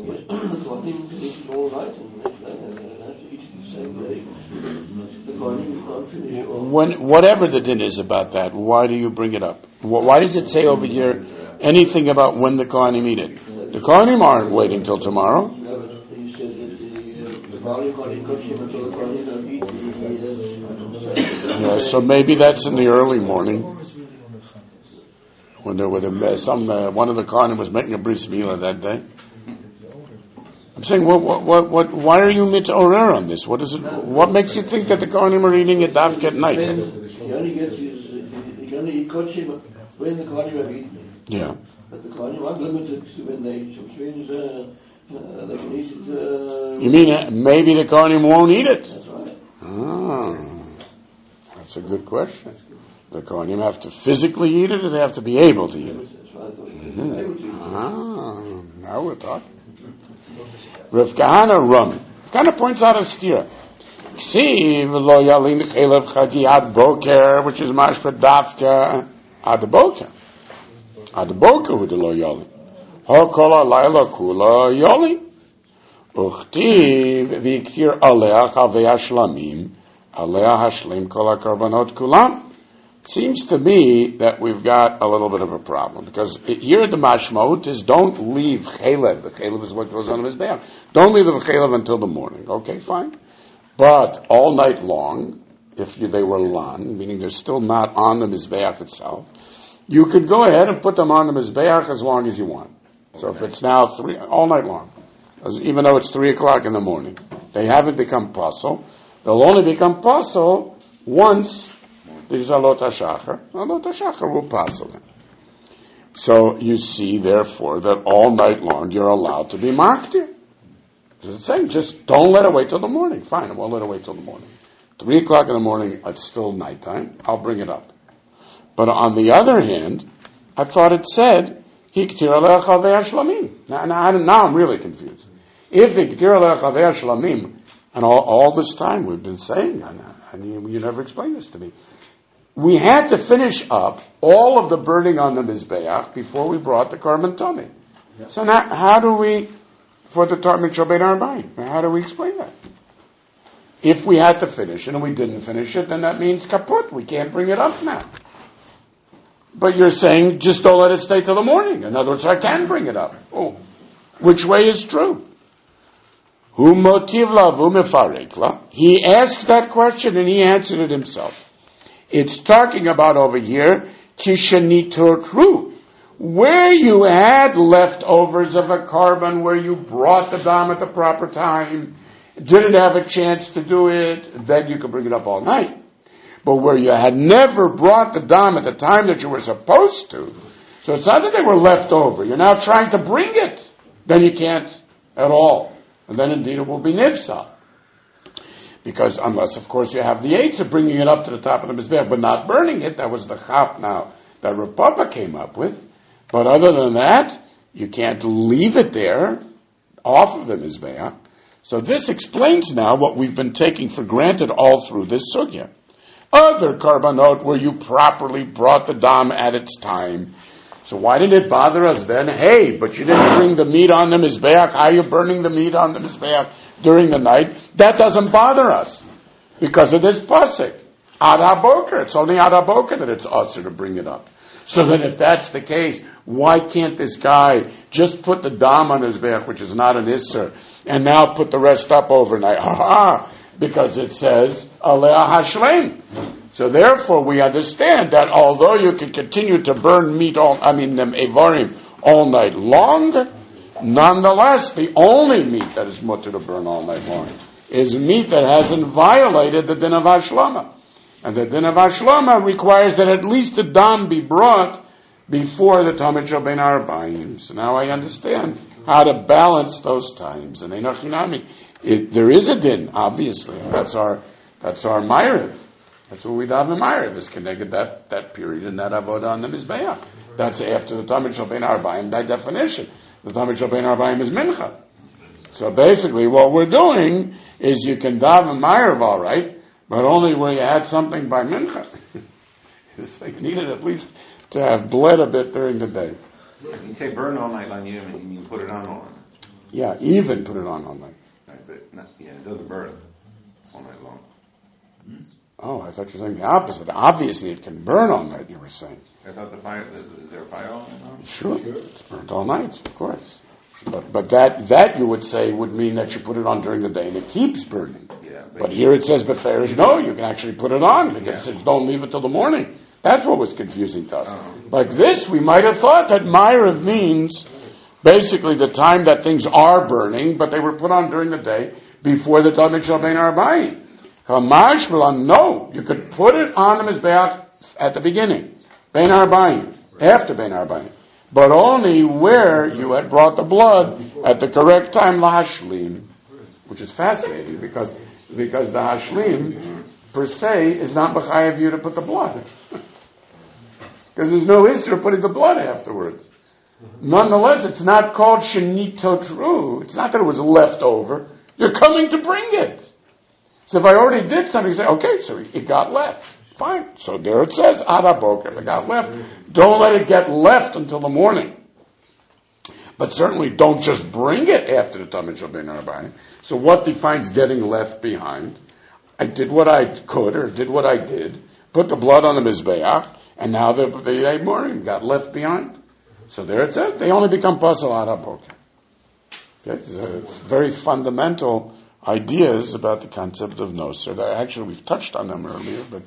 Whatever the din is about that, why do you bring it up? Why does it say over here anything about when the Kohanim eat it? The Kohanim aren't waiting till tomorrow. Yeah, so maybe that's in the early morning when there were one of the Kohanim was making a bris milah that day. I'm saying, why are you mitorer on this? What is it? What makes you think that the Kohanim are eating it dafka at night? He only eat kochim when the Kohanim have eaten. Yeah. But the Kohanim are limited to when they can eat it. You mean maybe the Kohanim won't eat it? That's right. That's a good question. The Kohanim have to physically eat it, or they have to be able to eat it? That's why I thought now we're talking. Rav Kahana Ram. Rav Kahana points out a stira. Ksiv lo yalin chelev chagi ad boker, which is mashpa dafka ad boker. Ad boker hu de lo yalin. Ho kol halayla kula yalin. Uchtiv v'iktir alea chavei hashlamim alea hashlim kol hakarbanot kulam. Seems to me that we've got a little bit of a problem, because here the mashmaut is don't leave chelev. The chelev is what goes on in his mizbeach. Don't leave the chelev until the morning. Okay, fine. But all night long, if they were lan, meaning they're still not on the mizbeach itself, you could go ahead and put them on the mizbeach as long as you want. So if it's now all night long, even though it's 3:00 in the morning, they haven't become pasul. They'll only become pasul once. These are Alot HaShachar. Alot HaShachar will pass them. So you see, therefore, that all night long you're allowed to be maktir. It's saying just don't let it wait till the morning. Fine, I won't let it wait till the morning. 3:00 in the morning, it's still nighttime. I'll bring it up. But on the other hand, I thought it said Hiktir alei chavei hashlamim. Now I'm really confused. If Hiktir alei chavei hashlamim, and all this time we've been saying, and you never explained this to me. We had to finish up all of the burning on the Mizbeach before we brought the Karban Tameh. Yeah. So now, how do we, for the Tarmid Shabbat Arbaim, how do we explain that? If we had to finish it and we didn't finish it, then that means kaput. We can't bring it up now. But you're saying, just don't let it stay till the morning. In other words, I can bring it up. Oh, which way is true? Hu motiv lavu mefarekla. He asked that question and he answered it himself. It's talking about over here, Kishanitotru, where you had leftovers of a carbon, where you brought the dam at the proper time, didn't have a chance to do it, then you could bring it up all night. But where you had never brought the dam at the time that you were supposed to, so it's not that they were left over, you're now trying to bring it, then you can't at all. And then indeed it will be nifsa. Because unless, of course, you have the eights of bringing it up to the top of the mizbeach, but not burning it, that was the chap now that Rav Papa came up with. But other than that, you can't leave it there, off of the mizbeach. So this explains now what we've been taking for granted all through this sugya. Other karbanot where you properly brought the dam at its time. So why did it bother us then? Hey, but you didn't bring the meat on the mizbeach. How are you burning the meat on the mizbeach during the night? That doesn't bother us because of this pasuk. Ad haboker. It's only ad haboker that it's usher to bring it up. So then if that's the case, why can't this guy just put the dam on his mizbeach, which is not an isser, and now put the rest up overnight? Because it says aleh hashlem. So therefore we understand that although you can continue to burn meat evarim all night long, nonetheless the only meat that is mutter to burn all night long is meat that hasn't violated the din of hashlama. And the din of hashlama requires that at least the dam be brought before the Tamid Shel Bein Arbaim. So now I understand how to balance those times. And there is a din, obviously. That's our ma'ariv. That's what we daven ma'ariv, is connected that period in that avodah on the mizbeach. That's after the Tamid Shel Bein Arbaim by definition. The Tamid Shel Bein Arbaim is mincha. So basically what we're doing is you can daven ma'ariv all right, but only where you had something by mincha. So you needed at least to have bled a bit during the day. When you say burn all night long, you mean put it on all night. Yeah, even put it on all night. Right, but it doesn't burn all night long. Oh, I thought you were saying the opposite. Obviously it can burn all night, you were saying. I thought is there a fire all night long? Sure. It's burnt all night, of course. But that you would say would mean that you put it on during the day and it keeps burning. Yeah, but here it says beferish, no, you can actually put it on because it says don't leave it till the morning. That's what was confusing to us. Like this, we might have thought that ma'ariv means basically the time that things are burning, but they were put on during the day before the Tamid Shel Bein Arbaim. No, you could put it on the mizbeach at the beginning, Bein Arbaim, after Bein Arbaim, but only where you had brought the blood at the correct time, lahashlim, which is fascinating because the hashlim per se is not b'chayav you to put the blood. Because there's no issue of putting the blood afterwards. Nonetheless, it's not called shenitotru. It's not that it was left over. You're coming to bring it. So if I already did something, you say, okay, so it got left. Fine. So there it says, ad haboker, if it got left. Don't let it get left until the morning. But certainly don't just bring it after the Tamid Shel Bein Arbaim. So what defines getting left behind? I did what I could, or did what I did, put the blood on the mizbeach, and now the morning got left behind. So there it says, they only become pasal ad haboker. Okay, it's very fundamental ideas about the concept of noser. Actually, we've touched on them earlier, but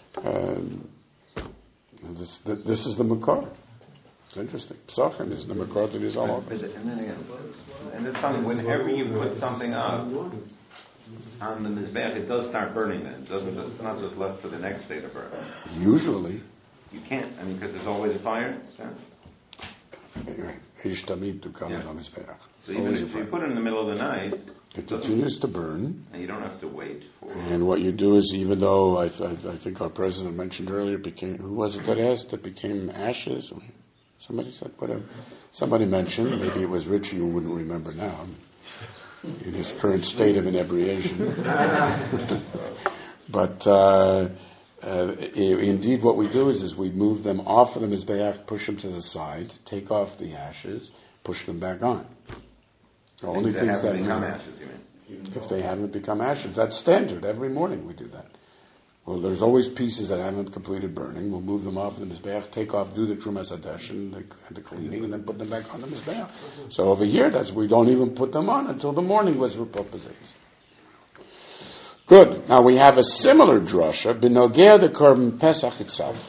this is the makor. It's interesting. Psachim is the makor that is all over. And it's funny, whenever you put something up on the mizbeach, it does start burning then. It's not just left for the next day to burn. Usually. You can't, because there's always a fire. So even if you put it in the middle of the night, it continues to burn. And you don't have to wait for it. And what you do is, even though I think our president mentioned earlier, who was it that asked? It became ashes? Somebody said, whatever. Somebody mentioned, maybe it was Richie who wouldn't remember now, in his current state of inebriation. But indeed what we do is we move them off of the mizbeach, push them to the side, take off the ashes, push them back on. The only things that become ashes, you mean? If they haven't become ashes, that's standard. Every morning we do that. Well, there's always pieces that haven't completed burning. We'll move them off the mizbeach, take off, do the trumas hadesh and the cleaning, and then put them back on the mizbeach. So over here, we don't even put them on until the morning was repopazes. Good. Now we have a similar drasha, b'nogea the korban Pesach itself.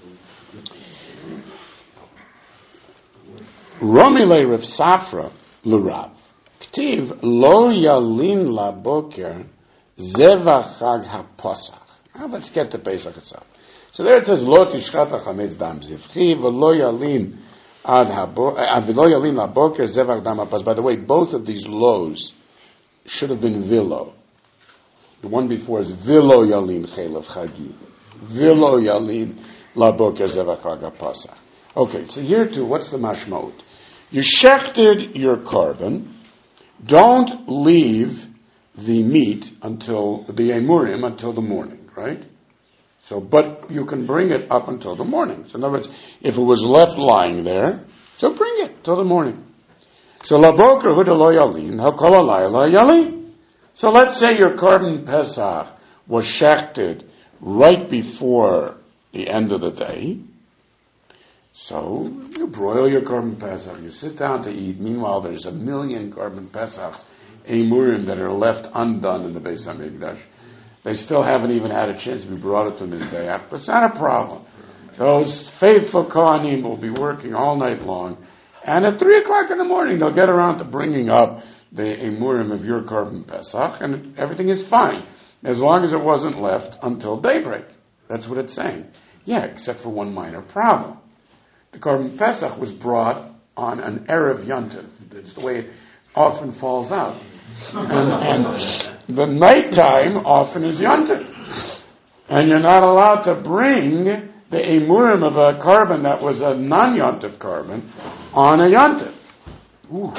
Romile Rav Safra l'Rav. K'tiv lo yalin laboker zevach chag haPasach. Now let's get to Pesach itself. So there it says lo tishchat hachametz dam zivchi v'lo yalin ad v'lo yalin laboker zevach dam haPasach. By the way, both of these lo's should have been vilo. The one before is vilo yalin chelav chagi. Vilo yalin laboker zevach chag haPasach. Okay, so here too, what's the mashmaut? You shechted your korban. Don't leave the meat until the emurim until the morning, right? So, but you can bring it up until the morning. So in other words, if it was left lying there, so bring it till the morning. So laboker huda lo yalin, hakol alay lo yalin. So let's say your korban Pesach was shechted right before the end of the day. So you broil your korban Pesach, you sit down to eat. Meanwhile, there's a million korban Pesachs, emurim, that are left undone in the Beis HaMikdash. They still haven't even had a chance to be brought to Mizbeach, but it's not a problem. Those faithful Kohanim will be working all night long, and at 3 o'clock in the morning, they'll get around to bringing up the emurim of your korban Pesach, and everything is fine, as long as it wasn't left until daybreak. That's what it's saying. Yeah, except for one minor problem. The korban Pesach was brought on an Erev Yontiv. That's the way it often falls out. And the nighttime often is Yontiv. And you're not allowed to bring the emurim of a korban that was a non-Yontiv korban on a Yontiv. Ooh.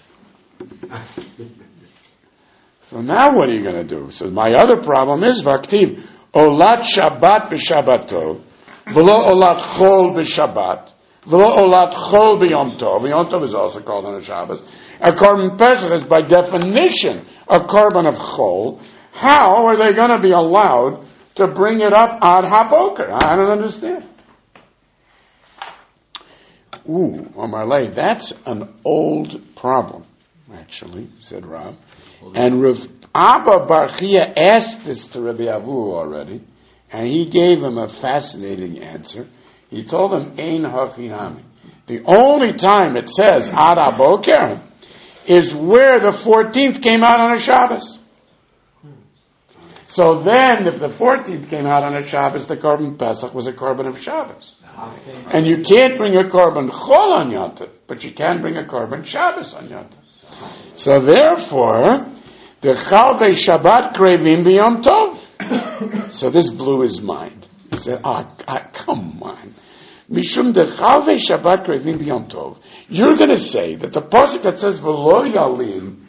So now what are you going to do? So my other problem is Vaktiv. Olat Shabbat b'Shabbato. V'lo olat chol b'Shabbat. V'lo olat chol b'Yom Tov. Yom Tov is also called on a Shabbos. A korban Pesach is by definition a korban of chol. How are they going to be allowed to bring it up ad haboker? I don't understand. Ooh, Omar Lei, that's an old problem, actually, said Rav. And Rav Abba Bar Chia asked this to Rabbi Avu already, and he gave him a fascinating answer. He told him, Ein hachinami. The only time it says ad haboker is where the 14th came out on a Shabbos. So then, if the 14th came out on a Shabbos, the korban Pesach was a korban of Shabbos. And you can't bring a korban chol on Yontif, but you can bring a korban Shabbos on Yontif. So therefore, the Chalvei Shabbat krevim b'Yom Tov. So this blew his mind. He said, come on. Mishum de Chalvei Shabbat krevim b'Yom Tov. You're going to say that the pasuk that says v'lo yalin,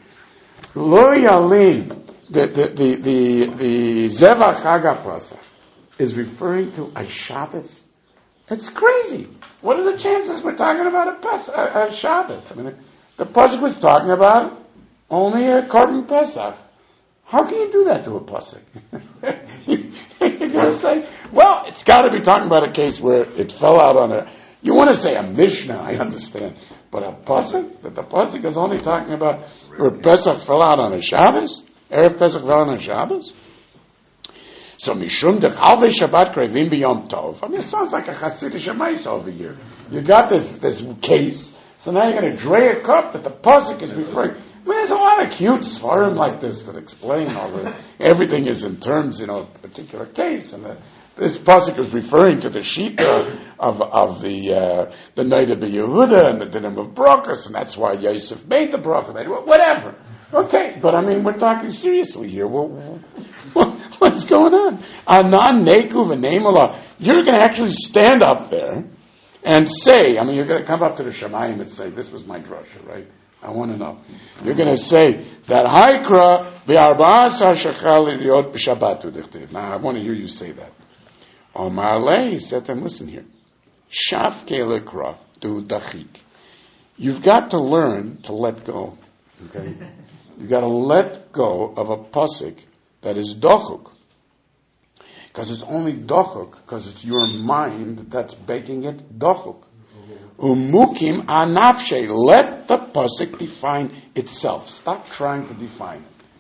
the Zevach Chag HaPasach is referring to a Shabbos? That's crazy. What are the chances we're talking about a Shabbos? I mean, the pasuk was talking about only a korban Pesach. How can you do that to a pasuk? You're going to say, well, it's got to be talking about a case where it fell out on a. You want to say a Mishnah, I understand, but a pasuk? That the pasuk is only talking about where Pesach fell out on a Shabbos? Erev Pesach fell on a Shabbos? So Mishum de Chalvei Shabbat krevim b'Yom Tov. I mean, it sounds like a Hasidic Shemais over here. You got this case, so now you're going to dray a cup that the pasuk is referring. I mean, there's a lot of cute svarim like this that explain all the everything is in terms, a particular case, and this pasuk is referring to the shita of the night of the Yehuda and the dinim of brachos, and that's why Yosef made the bracha. Whatever. Okay, but I mean, we're talking seriously here. What's going on? Anan neku v'neimala. You're going to actually stand up there and say, you're going to come up to the Shemayim and say, this was my drasha, right? I want to know. You're going to say that Haikra v'arba'asar shechal liot b'Shabbatu dichtiv. Now, I want to hear you say that. Omar Lei, he said to him, listen here. Shaf ke'lekra du dachik. You've got to learn to let go. Okay? You've got to let go of a pasuk that is dochuk. Because it's only dochuk, because it's your mind that's baking it dochuk. Umukim anafshe. Let the pasuk define itself. Stop trying to define it.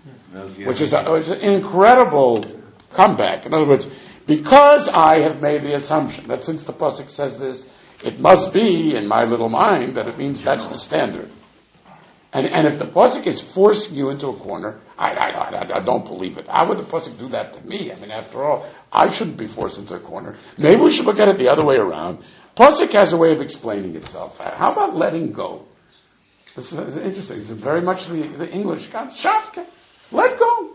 which is an incredible comeback. In other words, because I have made the assumption that since the pasuk says this, it must be in my little mind that it means that's the standard. And if the pasuk is forcing you into a corner, I don't believe it. How would the pasuk do that to me? I mean, after all, I shouldn't be forced into a corner. Maybe we should look at it the other way around. Pasuk has a way of explaining itself. How about letting go? This is interesting. It's very much the English concept. Let go.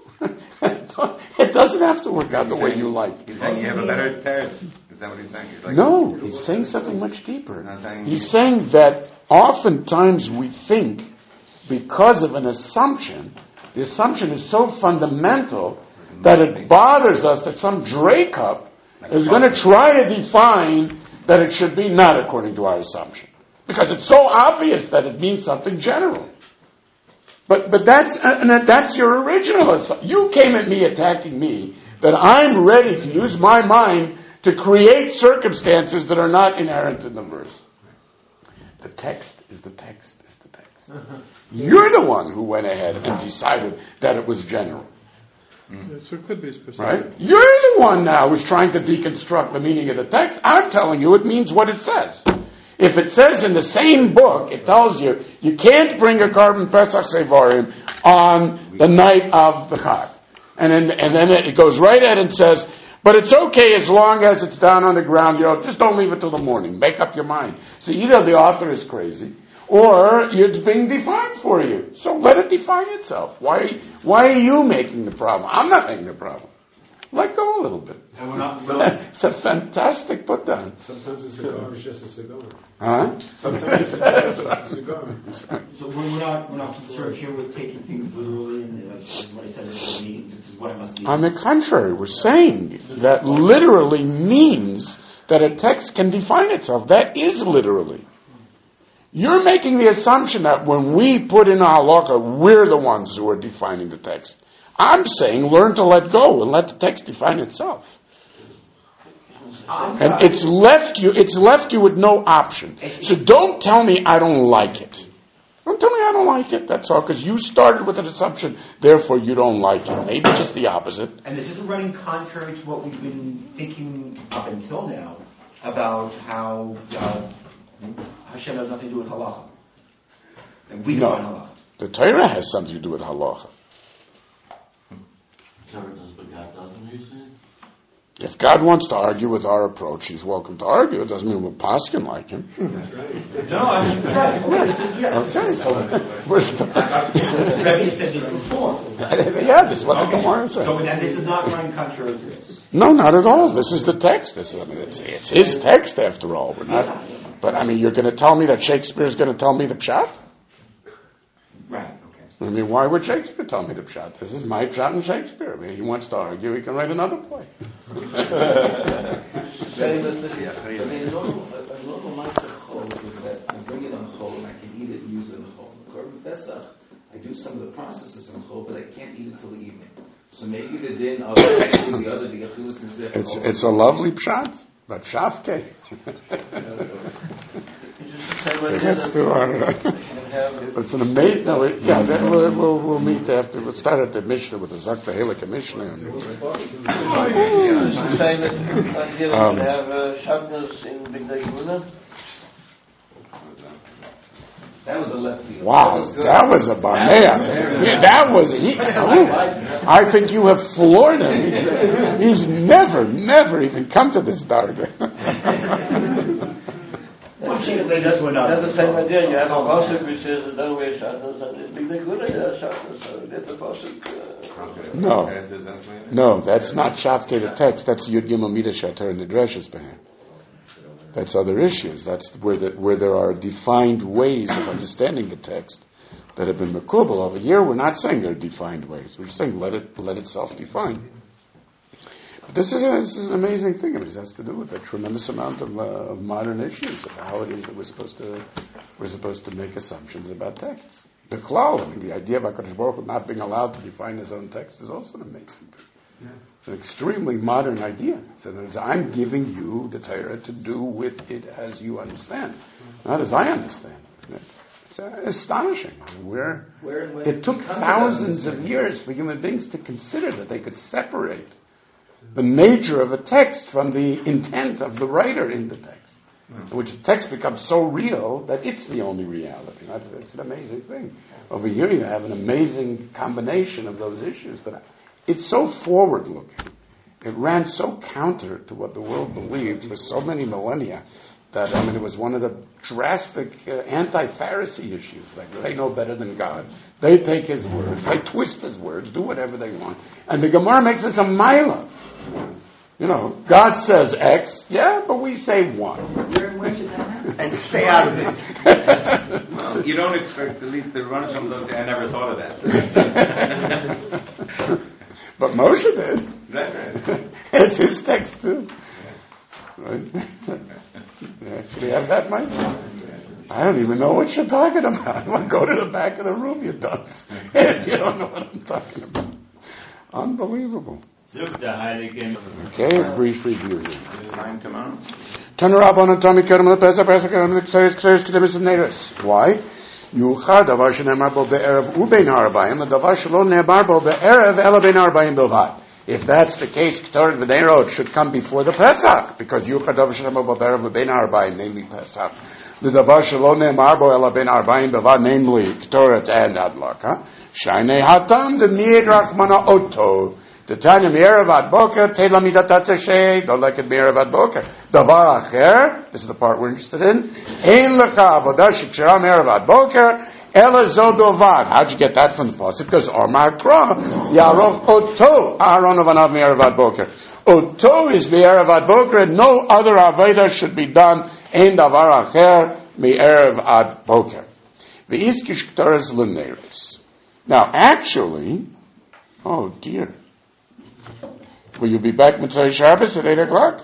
It doesn't have to work out the way you like. He's saying you have a better test. Is that what he's saying? No, he's saying something much deeper. He's saying that oftentimes we think, because of an assumption, the assumption is so fundamental that it bothers us that some Dracup is going to try to define that it should be not according to our assumption. Because it's so obvious that it means something general. But that's your original assumption. You came at me attacking me that I'm ready to use my mind to create circumstances that are not inherent in the verse. The text is the text. You're the one who went ahead and decided that it was general. Yes, it could be specific. Right? You're the one now who's trying to deconstruct the meaning of the text. I'm telling you it means what it says. If it says in the same book, it tells you, you can't bring a carbon Pesach Sevarim on the night of the Chag. And then it goes right ahead and says, but it's okay as long as it's down on the ground, just don't leave it till the morning. Make up your mind. So either the author is crazy, or it's being defined for you. So let it define itself. Why are you making the problem? I'm not making the problem. Let go a little bit. And we're not, it's a fantastic put down. Sometimes a cigar is just a cigar. Huh? Sometimes it's just a cigar. So we're not concerned here with taking things literally, and what I said literally, this is what I must mean. On the contrary, we're saying that literally means that a text can define itself. That is literally. You're making the assumption that when we put in our halakha, we're the ones who are defining the text. I'm saying learn to let go and let the text define itself. And it's left you with no option. So don't tell me I don't like it. Don't tell me I don't like it, that's all, because you started with an assumption, therefore you don't like it. Maybe just the opposite. And this isn't running contrary to what we've been thinking up until now about how Hashem has nothing to do with halacha. And we define halacha. The Torah has something to do with halacha. If God wants to argue with our approach, He's welcome to argue. It doesn't mean we're paskin like Him. No, I mean, right. This is, yes. Okay. Rebbe said this before. Yeah, this is what the Gemara said. So, and this is not running contrary to this. No, not at all. This is the text. It's His text, after all. We're not. But I mean, you're going to tell me that Shakespeare is going to tell me the pshat? Right. I mean, why would Shakespeare tell me the pshat? This is my pshat and Shakespeare. I mean, he wants to argue, he can write another play. A normal ma'aser chol is that I bring it on chol and I can eat it and use it on chol. Korban Pesach, I do some of the processes on chol, but I can't eat it till the evening. So maybe the din of actually the other, the achilas is there. It's a lovely pshat, but shafke. It's an amazing. No, we'll meet after. We'll start at the Mishnah with the Zakta Halakha Mishnah. Have Shabbos in Bigdei Guna. That was a left field. Wow, that was a barnea. That was he. I think you have floored him. He's never even come to this darga. That's the same idea. You have a pasuk which says don't wear shabbos, and it's Bigdei Guna. You have shabbos, so that's the pasuk. No, that's not Shavke the text. That's Yud Gimel Midah Shatar in the Dresh's behind. That's other issues. That's where there are defined ways of understanding the text that have been makubal over here. We're not saying there are defined ways. We're just saying let it self-define. But this is an amazing thing. It has to do with a tremendous amount of modern issues of how it is that we're supposed to make assumptions about texts. The klal, the idea of HaKadosh Baruch Hu not being allowed to define his own text is also an amazing thing. Yeah. It's an extremely modern idea. So I'm giving you the Torah to do with it as you understand, not as I understand. It's astonishing. Where It took thousands of years for human beings to consider that they could separate the nature of a text from the intent of the writer in the text. In which the text becomes so real that it's the only reality. It's an amazing thing. Over here you have an amazing combination of those issues, but it's so forward-looking. It ran so counter to what the world believed for so many millennia that, it was one of the drastic anti-Pharisee issues. Like, they know better than God. They take his words, they twist his words, do whatever they want. And the Gemara makes this a mila. God says X, but we say Y. Where should that happen? And stay out of it. Well, you don't expect, at least the Rosh Hashanah, I never thought of that. But Moshe did. Right. It's his text too. Right? You actually have that, Mike? I don't even know what you're talking about. Well, go to the back of the room, you dunce. If you don't know what I'm talking about. Unbelievable. Okay, a brief review here. Time tomorrow. Why? Yuchad davar shenemar bo be'erev ubein ha'arbayim, the davar shelo nemar bo be'erev ela bein ha'arbayim bilvad. If that's the case, K'toret v'neirot should come before the Pesach, because Yuchad davar shenemar bo be'erev ubein ha'arbayim, namely Pesach. The davar shelo nemar bo ela bein ha'arbayim bilvad, namely K'toret and Adlaka. Shaynei hatam the nid rachmana oto. The Tanya Me'erev ad Boker, Teila Midatat Tashay, don't like it Me'erev ad Boker. Davar Acher, this is the part we're interested in. Ein Lecha Avodah Shekshera Me'erev ad Boker, Ela Zo Bilvad. How'd you get that from the pasuk? Because Omar Kra, Yarov Oto, Aaron of Anav Me'erev ad Boker. Oto is Me'erev ad Boker, and no other Avodah should be done. Ein Davar Acher, Me'erev ad Boker. V'Iskish K'toras L'Neiros. Now, actually, oh dear. Will you be back Mitzvah Shabbos at 8 o'clock?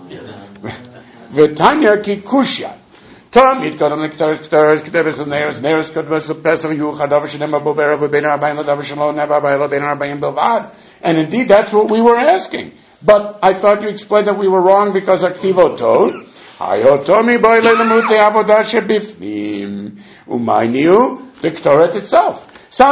V'tanya ki kushya. Tamid kodam nektaris k'teres neres kodmas pesach yuchad davar shenemar bo be'erev ubein ha'arbayim davar shelo nemar bo be'erev ubein ha'arbayim bilvad. And indeed, that's what we were asking. But I thought you explained that we were wrong because Aktivo told Hayotomi boy le'lemutei avodah shebifnim umayniu the K'toret itself. The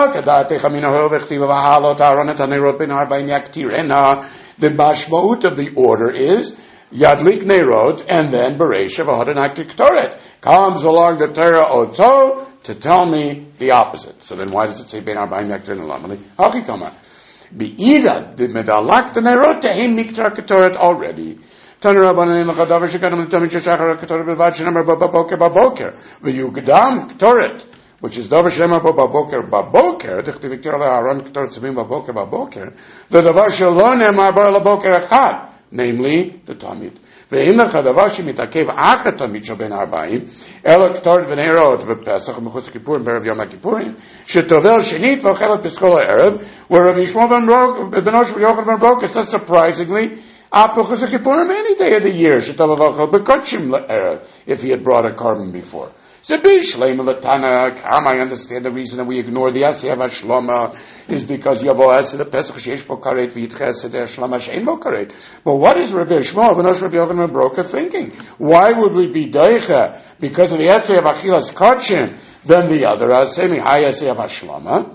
mashmaut of the order is Yadlik Neirot and then Bereisha v'Hodanak K'toret. Comes along the Torah Oto to tell me the opposite. So then why does it say Ben Arbaim Yaktir Nelamali? Hakikama. Be'ida the Medalak the Neirot Tehim Miktar K'toret already. Tanarabanim L'Chadavar Shekadam L'Tomit Shachar K'toret B'Vad Shenamar B'Boker B'Boker V'Yugdam K'toret, which is Davar Shema Baboker Baboker, the Victor Aaron K'toret Tzavim Baboker Baboker, the Davar Shalom Emar Bar Laboker Echad, namely the Tamid. Ve'im L'Chadavar Shemitakev Achat Tamid Shel Ben Arbaim, Ela K'toret V'Neirot V'Pesach M'chutz Kippurim Berev Yom HaKippurim, Shetovel Shenit V'Chelet B'Skol HaErev, where Rabbi Yishmael Ben Benosh V'Yochanan Ben Broka says surprisingly, M'chutz Kippurim any day of the year, Shetovel V'Chelet B'Kotshim HaErev, if he had brought a carbon before. I understand the reason that we ignore the Asiyah Vashlama is because Yavo Asiyah the Pesach Sheesh Bo Karet V'Yitches the Shlama Shein Bo Karet. But what is Rabbi Yishmael Benosh Rabbi Yochanan Broka thinking? Why would we be Deicha because of the Asiyah of Achilas Kotchin than the other Asiyah Mihai Asiyah Vashlama?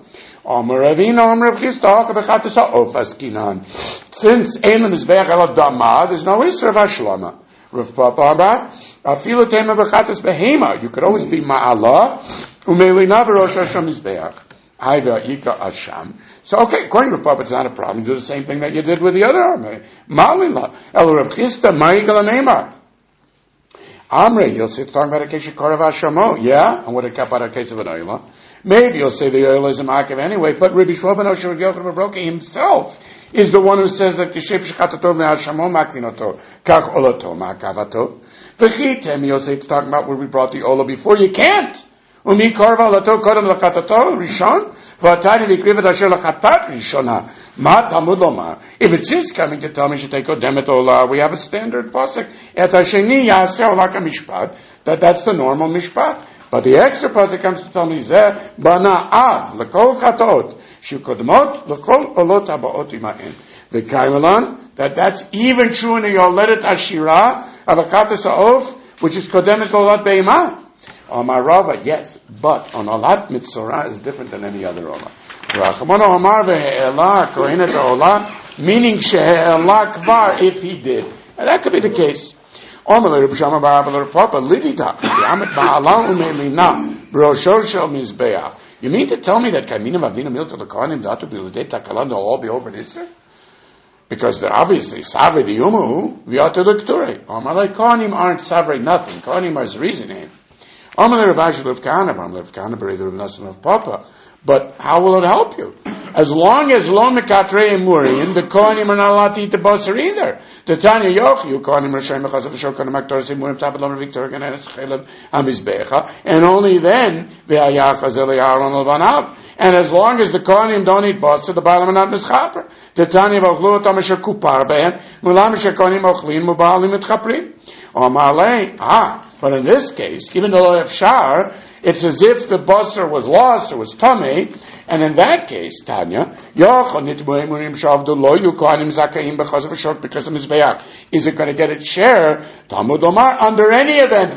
Since Ein Mizbeach El Dama, there's no Isra Vashlama. Rav Papa Afilu Tema B'Chatas Behema. You could always be Ma'ala Umeilina V'Rosh Hashem Mizbeach Haida Ika Asham. So okay, according to Rav Papa, it's not a problem. You do the same thing that you did with the other army. Ma'alila El Rav Chisda Ma'igala Neymar Amre. You'll say talking about a case of Korav Hashamo, yeah, and what about a case of an Oila? Maybe you'll say the Oila is a Ma'akev anyway. But Rabbi Shmuel ben Osher Yochanan Broka himself is the one who says that Kishem Shechatato Ve'Hashamo Makvinoto Kach Oloto Ma'akavato. V'chitem, you'll say it's talking about where we brought the Ola before. You can't. Umi Korva Olato Kodem L'Chatato Rishon V'atani V'krivet Asher L'Chatat Rishona Ma Talmud Lomar. If it's his coming to tell me to take Odemet Ola, we have a standard pasuk Et Hasheni Yaseh Olaka Mishpat, that's the normal Mishpat. But the extra pasuk comes to tell me Zeh Bana Av L'Kol Chatot Shukodmot L'Kol Olot Habaot Ima'en. The Kaimelan, that's even true in the Yoledet Ashira of Akatas Ha'of, which is Kodemes L'Olot Be'imah. Omar Rava, yes, but on Olat Mitzorah is different than any other Olah. Rachamana Omar ve'e'elah kohenet ha'olah, meaning she'e'elah kvar, if he did. And that could be the case. Omar le'Reb Shama ba'Rab Papa, lidita, yamet ba'ala u'me'lina, b'rosho shel mizbeach. You mean to tell me that Kaminim Avdina Milta the Kohanim Datu Biludei Takalan will all be over this? Because they're obviously Savre the Yumu, Viatu the Kture. Amalei Kohanim aren't Savre nothing. Kohanim are reasoning. Amalei Ravashul of Kahana, Amalei of Kahana, Bereder of Nasan of Papa. But how will it help you? As long as Lo Mekatrei Emurin, the Kohanim are not allowed to eat the basar either. The Tanya Yochi, Kohanim Rashem Mechaz of Shokan Maktoris Emurim Tabalom Victor Ganenes Cheleb Amizbecha, and only then Ve'ayachaz Eli Aaron Levanav. And as long as the Kohanim don't eat basar, the Baalim are not Mischaper. The Tanya Vachlu Tamasha Kupar Ben, Mulam Shekonim Ochlin Mubalim Mitchaprim. Amalei, but in this case, even though Lo Efshar, it's as if the basar was lost or was tummy, and in that case, Tanya, because of Mizbeach, is it going to get its share? Talmud Omar, under any event,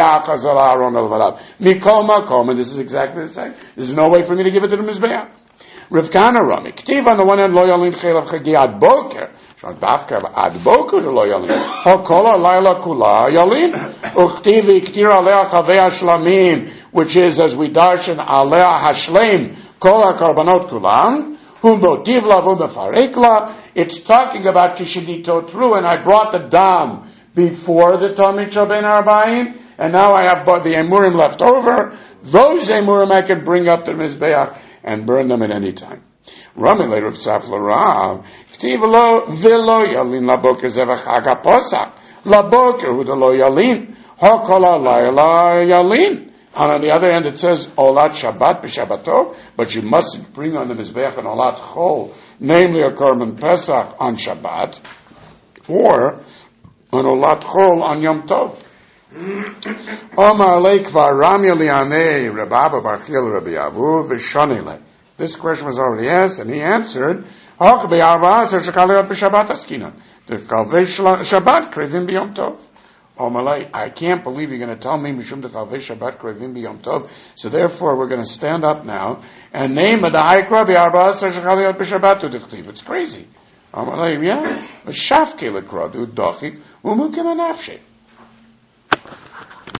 Mikol Makom, and this is exactly the same. There's no way for me to give it to the Mizbeach. Rivkana Rami, Ktiv on the one hand, Lo Yalin Chelav Chagi Ad Boker, Dafka Ad Boker to Lo Yalin, Hokola Laila Kula Yalin, Uchtiv Iktir Alea Chavea Shlamim, which is, as we darshan, Alea Hashleim, Kola Karbanot Kulam, Humbotiv Lavu Befarekla. It's talking about Kishidito Tru, and I brought the dam before the Tamid Shaben Arbaim, and now I have the Emurim left over. Those Emurim I can bring up to Mizbeach and burn them at any time. Rami later of Safla Rav, Ktiv Lo Velo Yalin Laboker Zevach Agaposa, Laboker Hudalo Yalin, Hokola Laila Yalin. And on the other hand, it says Olat Shabbat b'Shabbato, but you mustn't bring on the Mizbeach an Olat Chol, namely a Korban Pesach on Shabbat, or an Olat Chol on Yom Tov. Omar Leikvar Rami Lianei Rababa Barchil Rabbi Avu V'Shonile. This question was already asked, and he answered, Hoch B'Yava Ser Shekaliot b'Shabbat Askinan. The Kalvei Shabbat Krivim b'Yom Tov. I can't believe you're going to tell me Mishum Dechalvei Shabbat Krevim B'Yom Tov. So therefore, we're going to stand up now and name the Haikra B'Arba Asar Shechaliot B'Shabbat U'Dichtiv. It's crazy. Yeah. V'Shafke L'Krod U'Dochi U'Mukim Anafshe.